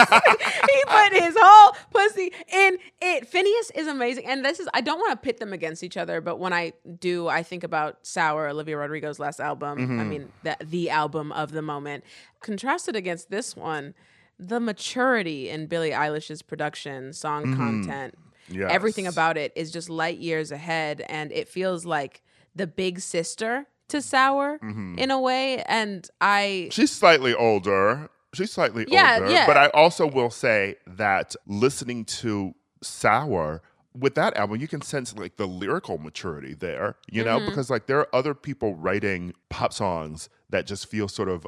put his whole pussy in it. Phineas is amazing. And this is, I don't want to pit them against each other, but when I do, I think about Sour, Olivia Rodrigo's last album. I mean, the album of the moment. Contrasted against this one, the maturity in Billie Eilish's production, song content, everything about it is just light years ahead. And it feels like the big sister to Sour in a way. And She's slightly older. Older. Yeah. But I also will say that listening to Sour, with that album, you can sense like the lyrical maturity there, you know, because like there are other people writing pop songs that just feel sort of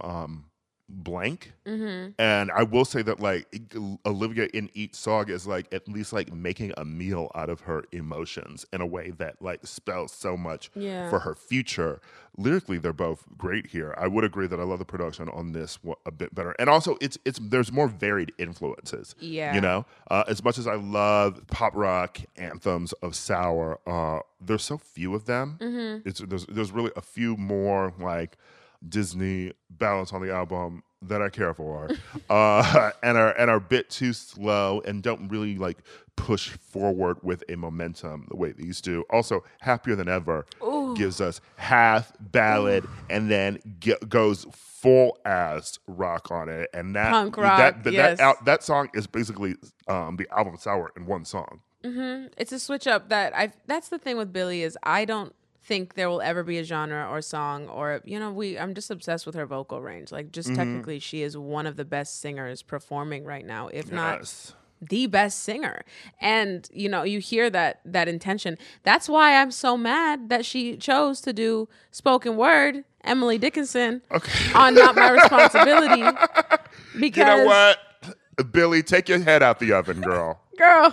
blank. And I will say that like Olivia in each song is like at least like making a meal out of her emotions in a way that like spells so much for her future. Lyrically, they're both great here. I would agree that I love the production on this a bit better. And also it's there's more varied influences. You know, as much as I love pop rock anthems of Sour, there's so few of them. There's really a few more like Disney ballads on the album that I care for, and are a bit too slow and don't really like push forward with a momentum the way these do. Also, Happier Than Ever gives us half ballad and then goes full ass rock on it, and that punk rock. That song is basically the album Sour in one song. It's a switch up that's the thing with Billie is I don't think there will ever be a genre or song or, you know, I'm just obsessed with her vocal range. Like just technically she is one of the best singers performing right now, if not the best singer. And, you know, you hear that intention. That's why I'm so mad that she chose to do spoken word, Emily Dickinson, on Not My Responsibility. Because you know what? Billie, take your head out the oven, girl. Girl,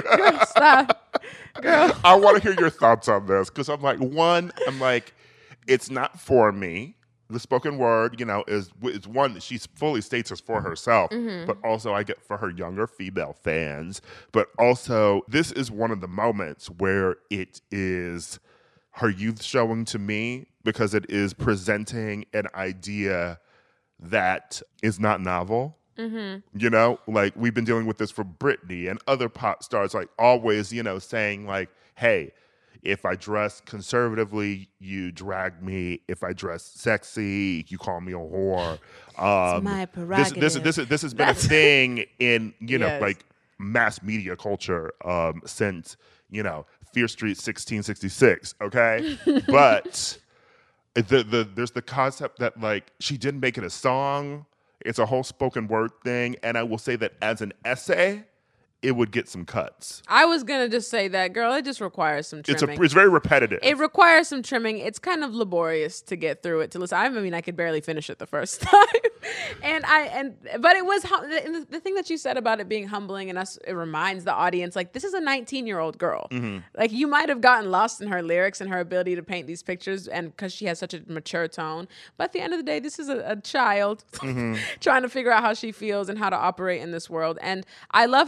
stop. Girl. I want to hear your thoughts on this because I'm like, it's not for me. The spoken word, you know, is one that she fully states as for herself, but also I get for her younger female fans. But also, this is one of the moments where it is her youth showing to me because it is presenting an idea that is not novel. You know, like we've been dealing with this for Britney and other pop stars, like always, you know, saying like, hey, if I dress conservatively, you drag me. If I dress sexy, you call me a whore. It's my prerogative. This has been a thing in, you know, like mass media culture since, you know, Fear Street 1666, okay? But there's the concept that like she didn't make it a song. It's a whole spoken word thing. And I will say that as an essay, it would get some cuts. I was going to just say that, girl, it just requires some trimming. It's very repetitive. It requires some trimming. It's kind of laborious to get through it, to listen. I mean, I could barely finish it the first time. But it was, the thing that you said about it being humbling and it reminds the audience, like, this is a 19-year-old girl. Like, you might have gotten lost in her lyrics and her ability to paint these pictures and because she has such a mature tone. But at the end of the day, this is a child trying to figure out how she feels and how to operate in this world. And I love how candid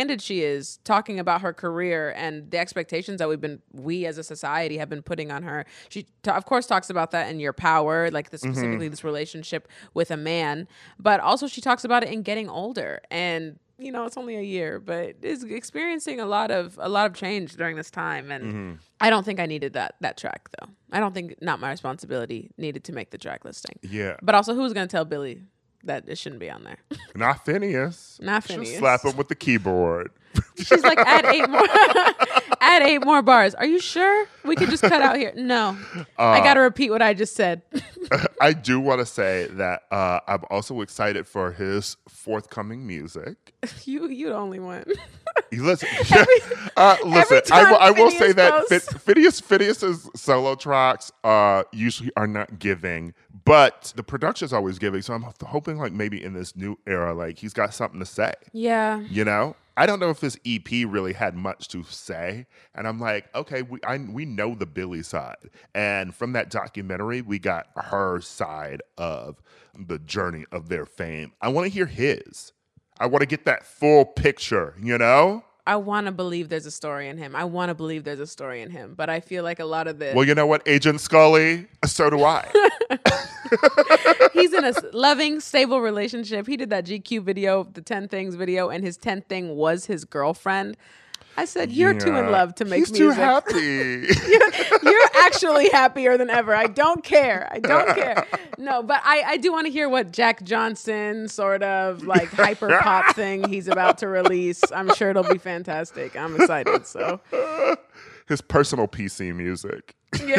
candid she is talking about her career and the expectations that we as a society have been putting on her. She, of course, talks about that in Your Power, like specifically this relationship with a man, but also she talks about it in Getting Older. And it's only a year, but is experiencing a lot of change during this time. And I don't think I needed that track, though. I don't think Not My Responsibility needed to make the track listing. Yeah. But also, who's going to tell Billy that it shouldn't be on there? Not Phineas. Not Phineas. Just slap him with the keyboard. She's like, add 8 more. Add 8 more bars. Are you sure we could just cut out here? No. I got to repeat what I just said. I do want to say that I'm also excited for his forthcoming music. You the only one. Listen, listen. I will say that Phineas's solo tracks usually are not giving, but the production's always giving. So I'm hoping, like, maybe in this new era, like, he's got something to say. Yeah. I don't know if his EP really had much to say, and I'm like, okay, we know the Billy side, and from that documentary, we got her side of the journey of their fame. I want to hear his. I want to get that full picture, I want to believe there's a story in him. But I feel like a lot of the... Well, you know what, Agent Scully? So do I. He's in a loving, stable relationship. He did that GQ video, the 10 Things video, and his 10th thing was his girlfriend. I said, you're too in love to make music. He's too happy. You're actually happier than ever. I don't care. No, but I do want to hear what Jack Johnson sort of like hyper pop thing he's about to release. I'm sure it'll be fantastic. I'm excited. So his personal PC music. Yeah.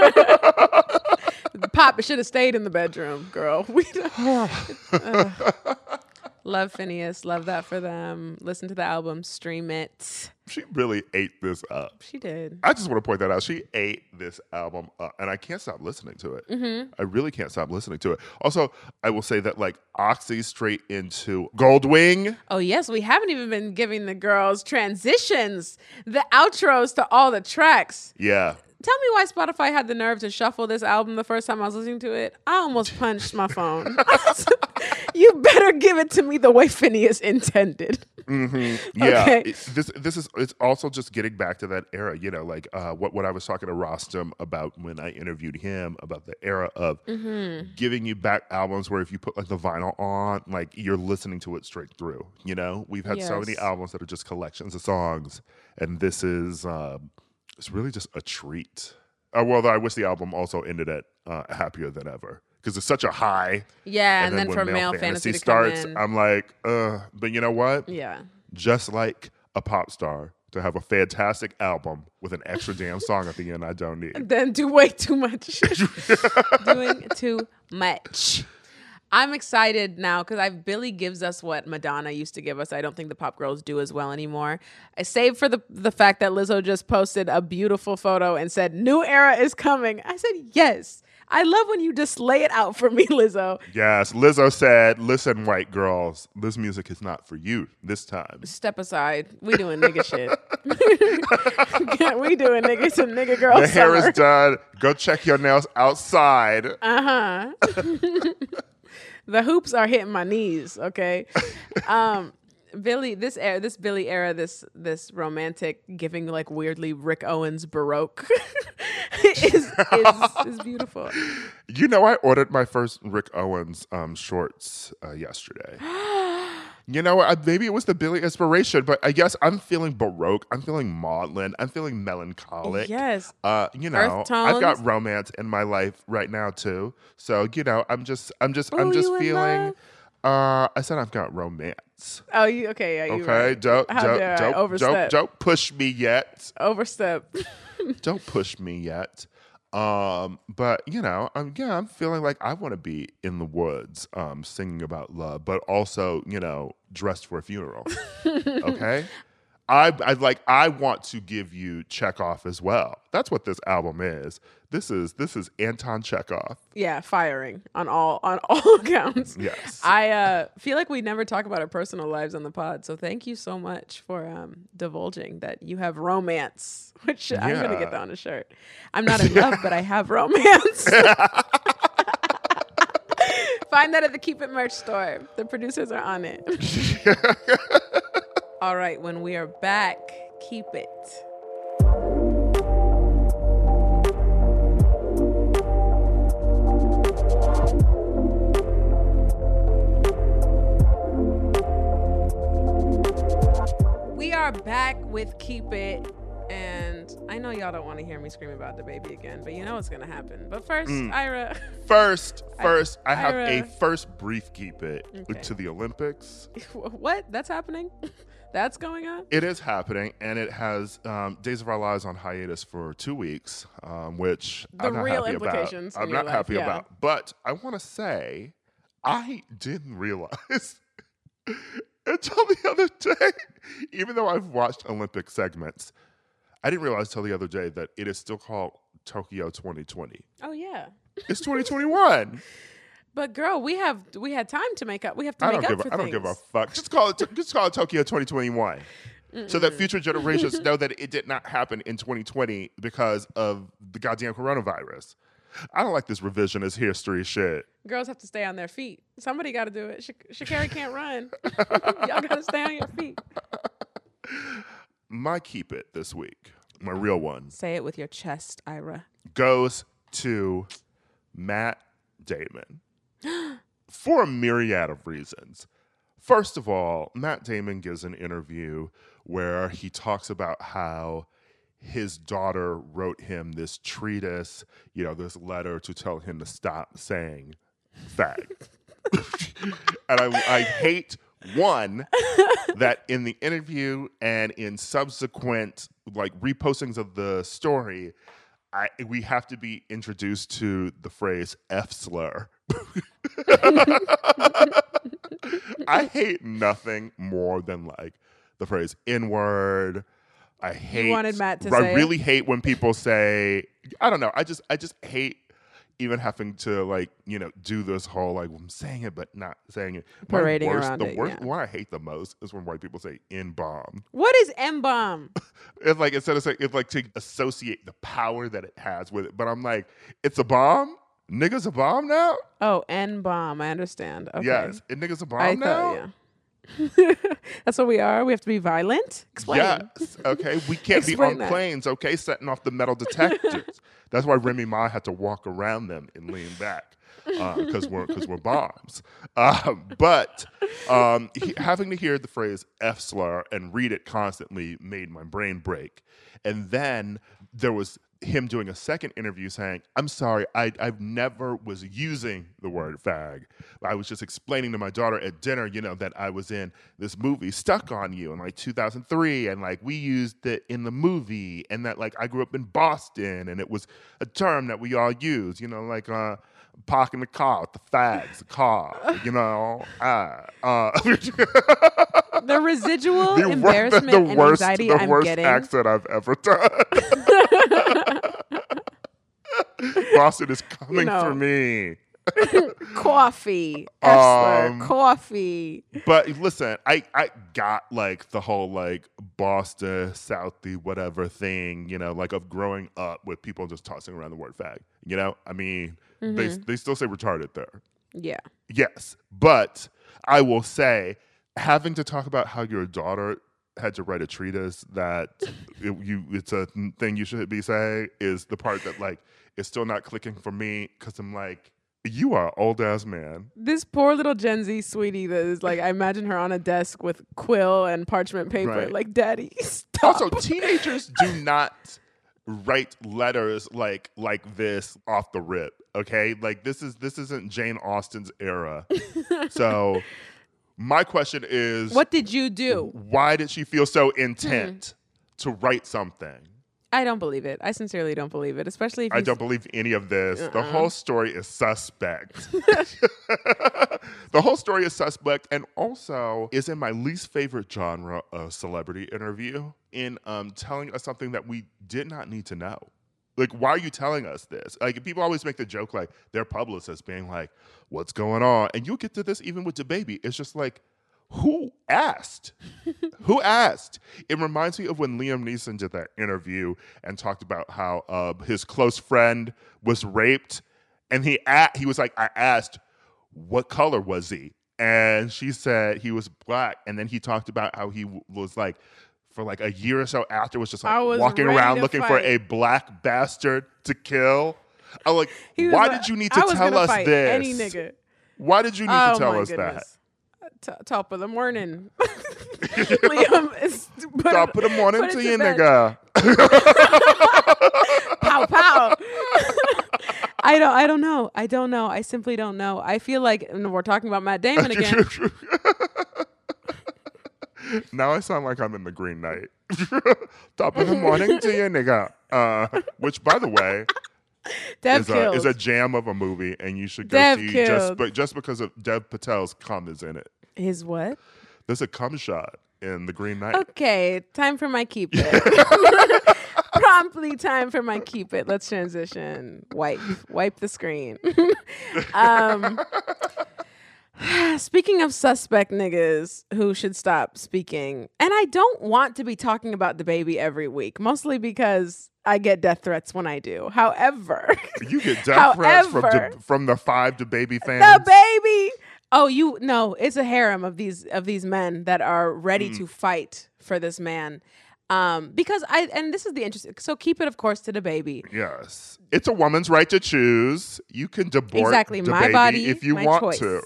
Pop should have stayed in the bedroom, girl. Love Phineas. Love that for them. Listen to the album. Stream it. She really ate this up. She did. I just want to point that out. She ate this album up, and I can't stop listening to it. Mm-hmm. I really can't stop listening to it. Also, I will say that, like, Oxy straight into Goldwing. Oh, yes. We haven't even been giving the girls transitions, the outros to all the tracks. Yeah. Tell me why Spotify had the nerve to shuffle this album the first time I was listening to it. I almost punched my phone. You better give it to me the way Phineas intended. Mm-hmm. Yeah, okay. It's also just getting back to that era, like what I was talking to Rostam about when I interviewed him about the era of giving you back albums where if you put like the vinyl on, like you're listening to it straight through. We've had so many albums that are just collections of songs, and this is it's really just a treat. Well, I wish the album also ended at Happier Than Ever. Because it's such a high. Yeah, and then for Male Fantasy to starts, come in. I'm like, but you know what? Yeah. Just like a pop star, to have a fantastic album with an extra damn song at the end I don't need. And then do way too much. Doing too much. I'm excited now because Billy gives us what Madonna used to give us. I don't think the pop girls do as well anymore. Save for the fact that Lizzo just posted a beautiful photo and said, "New era is coming." I said, yes. I love when you just lay it out for me, Lizzo. Yes, Lizzo said, "Listen, white girls, this music is not for you this time. Step aside. We doing nigga shit. We doing some nigga girl The hair summer. is done. Go check your nails outside." Uh-huh. The hoops are hitting my knees, okay? Billy, this Billy era, this romantic, giving like weirdly Rick Owens Baroque is beautiful. I ordered my first Rick Owens shorts yesterday. Maybe it was the Billy inspiration, but I guess I'm feeling Baroque. I'm feeling maudlin. I'm feeling melancholic. Yes. Earth tones. I've got romance in my life right now too. So I'm just you feeling. I said I've got romance. Oh, you okay? Yeah, you okay. right. Don't push me yet. Overstep. Don't push me yet. But I'm feeling like I want to be in the woods, singing about love, but also, dressed for a funeral. Okay. I want to give you Chekhov as well. That's what this album is. This is Anton Chekhov. Yeah, firing on all accounts. Yes. I feel like we never talk about our personal lives on the pod, so thank you so much for divulging that you have romance, which I'm going to get that on a shirt. I'm not in love, but I have romance. Find that at the Keep It merch store. The producers are on it. All right, when we are back, keep it. We are back with Keep It. And I know y'all don't want to hear me scream about the baby again, but you know what's going to happen. But first, Ira. First, I have Ira. a first brief keep it Okay. to the Olympics. What? That's happening? That's going on? It is happening, and it has Days of Our Lives on hiatus for 2 weeks, which The I'm not real happy implications about. in I'm your not life, happy yeah. about. But I want to say, I didn't realize until the other day, even though I've watched Olympic segments, I didn't realize until the other day that it is still called Tokyo 2020. Oh, yeah. It's 2021. But girl, we had time to make up. We have to I make don't up give. for I don't give a things. fuck. Just call it Tokyo 2021, so that future generations know that it did not happen in 2020 because of the goddamn coronavirus. I don't like this revisionist history shit. Girls have to stay on their feet. Somebody got to do it. Sha'Carri can't run. Y'all got to stay on your feet. My keep it this week, my real one, Say it with your chest, Ira. goes to Matt Damon for a myriad of reasons. First of all, Matt Damon gives an interview where he talks about how his daughter wrote him this treatise, this letter to tell him to stop saying fag. And I hate, one, that in the interview and in subsequent repostings of the story, we have to be introduced to the phrase F slur. I hate nothing more than the phrase N-word. I hate. You wanted Matt to I say really hate when people say. I don't know. I just hate even having to do this whole I'm saying it but not saying it. Parading around the it, worst, yeah. What I hate the most is when white people say N-bomb. What is M-bomb? It's instead of saying it's to associate the power that it has with it. But I'm like, it's a bomb. Niggas a bomb now. Oh, N-bomb. I understand. Okay. Yes, and niggas a bomb I now. thought, yeah. That's what we are. We have to be violent. Explain. Yes. Okay. We can't be Explain on that. planes. Okay, setting off the metal detectors. That's why Remy Ma had to walk around them and lean back because we're bombs. But having to hear the phrase F slur and read it constantly made my brain break. And then there was him doing a second interview saying, I'm sorry, I've never was using the word fag. I was just explaining to my daughter at dinner, that I was in this movie, Stuck on You, in 2003, and we used it in the movie, and that I grew up in Boston, and it was a term that we all use, parking the car with the fags, the car, The residual the embarrassment and anxiety I'm worst getting. accent I've ever done. Boston is coming for me. Coffee. F-slur. Coffee. But listen, I got the whole Boston, Southie, whatever thing, of growing up with people just tossing around the word fag. I mean, they still say retarded there. Yeah. Yes, but I will say, having to talk about how your daughter had to write a treatise that it's a thing you should be saying is the part that is still not clicking for me because I'm you are an old ass man. This poor little Gen Z sweetie that is I imagine her on a desk with quill and parchment paper. Right. Daddy, stop. Also, teenagers do not write letters like this off the rip. Okay, this isn't Jane Austen's era. So my question is, What did you do? why did she feel so intent to write something? I don't believe it. I sincerely don't believe it, especially if I don't believe any of this. The whole story is suspect. The whole story is suspect, and also is in my least favorite genre of celebrity interview in telling us something that we did not need to know. Why are you telling us this? People always make the joke their publicist being what's going on? And you'll get to this even with DaBaby. It's just who asked? Who asked? It reminds me of when Liam Neeson did that interview and talked about how his close friend was raped. And he was I asked, what color was he? and she said he was black, and then he talked about how he was like, for like a year or so after, was just like walking around looking for a black bastard to kill. I'm like, why did you need to tell us this? Any nigga. Why did you need to tell us that? Top of the morning. Liam is top of the morning to you, nigga. Pow pow. I don't know. I don't know. I simply don't know. I feel like we're talking about Matt Damon again. Now I sound like I'm in The Green Knight. Top of the morning to you, nigga. Which, by the way, is a jam of a movie, and you should go see just because of Dev Patel's cum is in it. His what? There's a cum shot in The Green Knight. Okay, time for my keep it. Promptly time for my keep it. Let's transition. Wipe the screen. Speaking of suspect niggas who should stop speaking, and I don't want to be talking about DaBaby every week, mostly because I get death threats when I do. However, you get death threats from the 5 DaBaby fans. DaBaby. Oh, it's a harem of these men that are ready to fight for this man. Because and this is the interesting. So keep it, of course, to DaBaby. Yes, it's a woman's right to choose. You can divorce exactly my body if you want choice. To.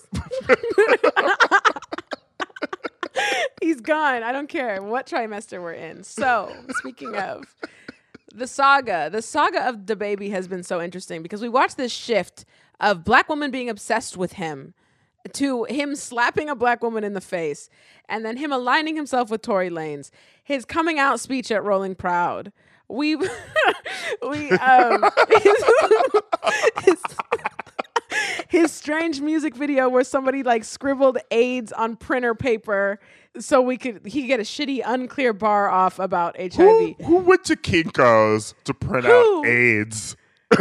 He's gone. I don't care what trimester we're in. So speaking of the saga of DaBaby has been so interesting because we watched this shift of black women being obsessed with him to him slapping a black woman in the face and then him aligning himself with Tory Lanez, his coming out speech at Rolling Proud. His strange music video where somebody like scribbled AIDS on printer paper so he could get a shitty unclear bar off about HIV. Who went to Kinko's to print out AIDS?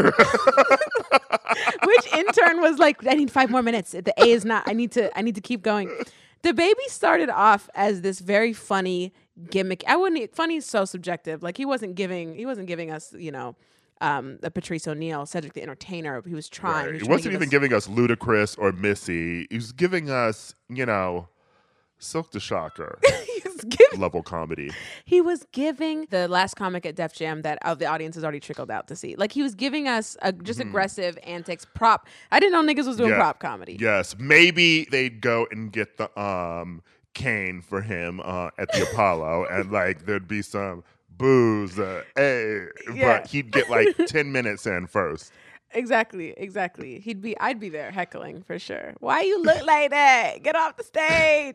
Which intern was like, I need 5 more minutes. The A is not. I need to keep going. DaBaby started off as this very funny gimmick. Funny is so subjective. Like he wasn't giving us, a Patrice O'Neal, Cedric the Entertainer. He was trying. Right. He wasn't even giving us Ludacris or Missy. He was giving us, Silk the Shocker level comedy. He was giving the last comic at Def Jam that the audience has already trickled out to see. Like he was giving us just aggressive antics. Prop. I didn't know niggas was doing prop comedy. Yes, maybe they'd go and get the cane for him at the Apollo, and like there'd be some booze, but he'd get like 10 minutes in first. Exactly. I'd be there heckling for sure. Why you look like that? Get off the stage.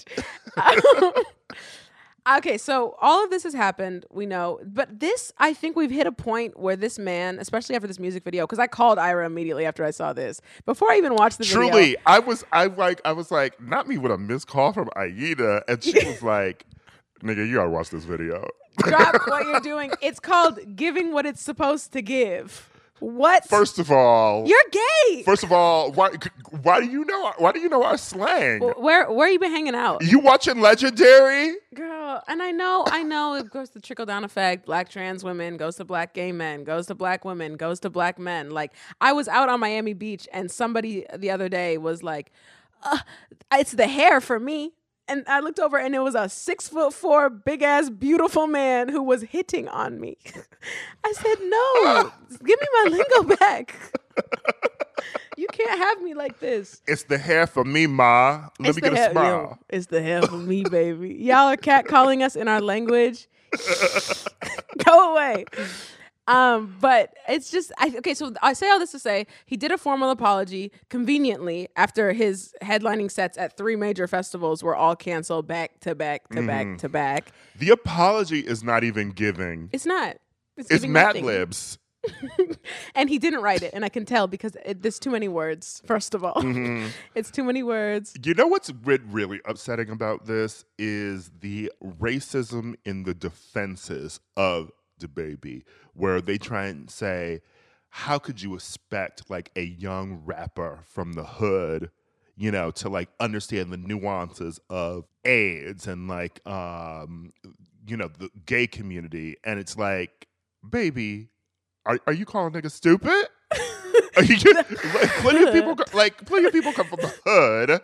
Okay, so all of this has happened, we know, but this, I think we've hit a point where this man, especially after this music video, because I called Ira immediately after I saw this. Before I even watched the video. Truly, I was like, not me with a missed call from Aida, and she was like, nigga, you gotta watch this video. Drop what you're doing. It's called giving what it's supposed to give. What? First of all, you're gay. First of all, why do you know our slang? Where you been hanging out? You watching Legendary? Girl, and I know it goes to trickle down effect. Black trans women goes to black gay men, goes to black women, goes to black men. Like I was out on Miami Beach and somebody the other day was like, it's the hair for me. And I looked over and it was a 6'4" big ass beautiful man who was hitting on me. I said, no, give me my lingo back. You can't have me like this. It's the hair for me, ma. Let me get a smile. It's the hair for me, baby. Y'all are catcalling us in our language. Go away. But it's just, so I say all this to say he did a formal apology conveniently after his headlining sets at 3 major festivals were all canceled back to back to back to back. The apology is not even giving. It's not. It's Mad Libs. And he didn't write it, and I can tell because there's too many words, first of all. It's too many words. You know what's really upsetting about this is the racism in the defenses of DaBaby, where they try and say, how could you expect like a young rapper from the hood, to like understand the nuances of AIDS and like, the gay community. And it's like, baby, are you calling niggas stupid? Are you plenty of people come from the hood.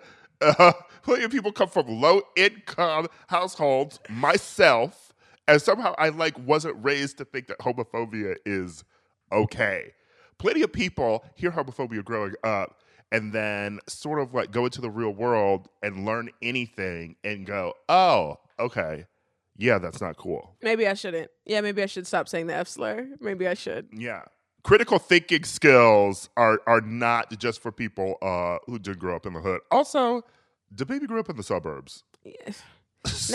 Plenty of people come from low-income households, myself, and somehow I wasn't raised to think that homophobia is okay. Plenty of people hear homophobia growing up and then sort of go into the real world and learn anything and go, oh, okay, yeah, that's not cool. Maybe I shouldn't. Yeah, maybe I should stop saying the F slur. Maybe I should. Yeah. Critical thinking skills are not just for people who did grow up in the hood. Also, DaBaby grew up in the suburbs. Yeah. So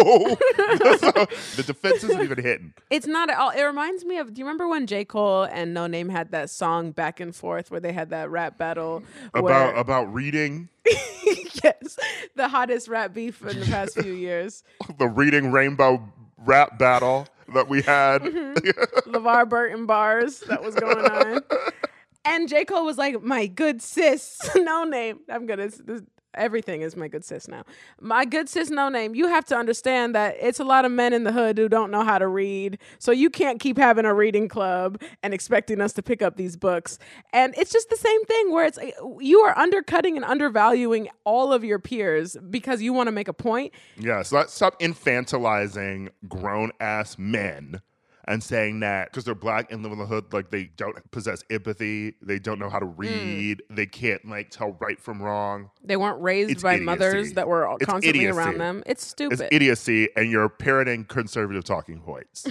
the defense isn't even hitting. It's not at all. It reminds me of, do you remember when J. Cole and No Name had that song Back and Forth where they had that rap battle? About reading? Yes. The hottest rap beef in the past few years. The Reading Rainbow rap battle that we had. LeVar Burton bars that was going on. And J. Cole was like, my good sis, No Name. Everything is my good sis now. My good sis, No Name. You have to understand that it's a lot of men in the hood who don't know how to read. So you can't keep having a reading club and expecting us to pick up these books. And it's just the same thing where it's you are undercutting and undervaluing all of your peers because you want to make a point. Yeah, so stop infantilizing grown-ass men and saying that because they're black and live in the hood, they don't possess empathy, they don't know how to read, they can't tell right from wrong. They weren't raised by mothers that were constantly around them. It's stupid. It's idiocy, and you're parroting conservative talking points.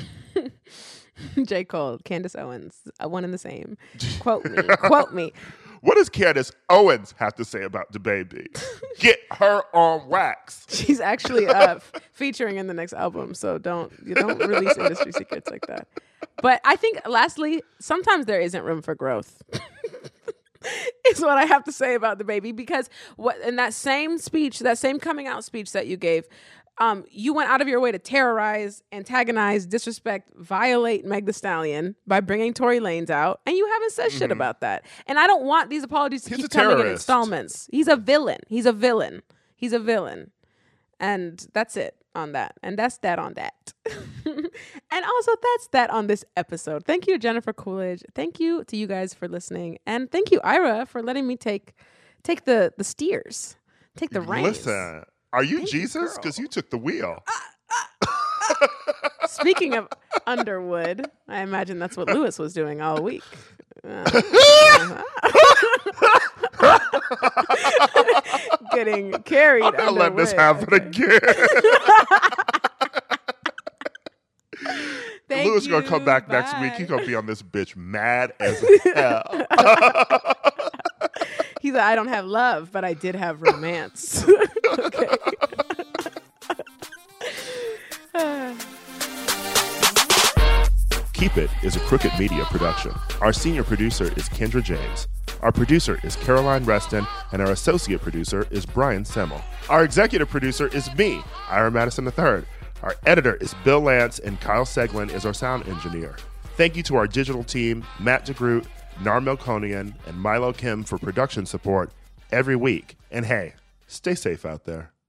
J. Cole, Candace Owens, one and the same. Quote me. Quote me. What does Candace Owens have to say about DaBaby? Get her on wax. She's actually featuring in the next album, so don't release industry secrets like that. But I think, lastly, sometimes there isn't room for growth. Is what I have to say about DaBaby, because in that same speech, that same coming out speech that you gave, you went out of your way to terrorize, antagonize, disrespect, violate Meg Thee Stallion by bringing Tory Lanez out, and you haven't said shit about that. And I don't want these apologies to keep coming in installments. He's a villain. He's a villain. He's a villain. And that's it on that. And that's that on that. And also that's that on this episode. Thank you, Jennifer Coolidge. Thank you to you guys for listening. And thank you, Ira, for letting me take the steers, take the reins. Listen. Are you Jesus? Because you took the wheel. Speaking of Underwood, I imagine that's what Lewis was doing all week. Getting carried. I'm not letting this happen again. Lewis gonna come back next week. He's gonna be on this bitch mad as hell. He's like, I don't have love, but I did have romance. Okay. Keep It is a Crooked Media production. Our senior producer is Kendra James. Our producer is Caroline Reston, and our associate producer is Brian Semmel. Our executive producer is me, Ira Madison III. Our editor is Bill Lance, and Kyle Seglin is our sound engineer. Thank you to our digital team, Matt DeGroot, Nar Melkonian, and Milo Kim for production support every week. And hey, stay safe out there.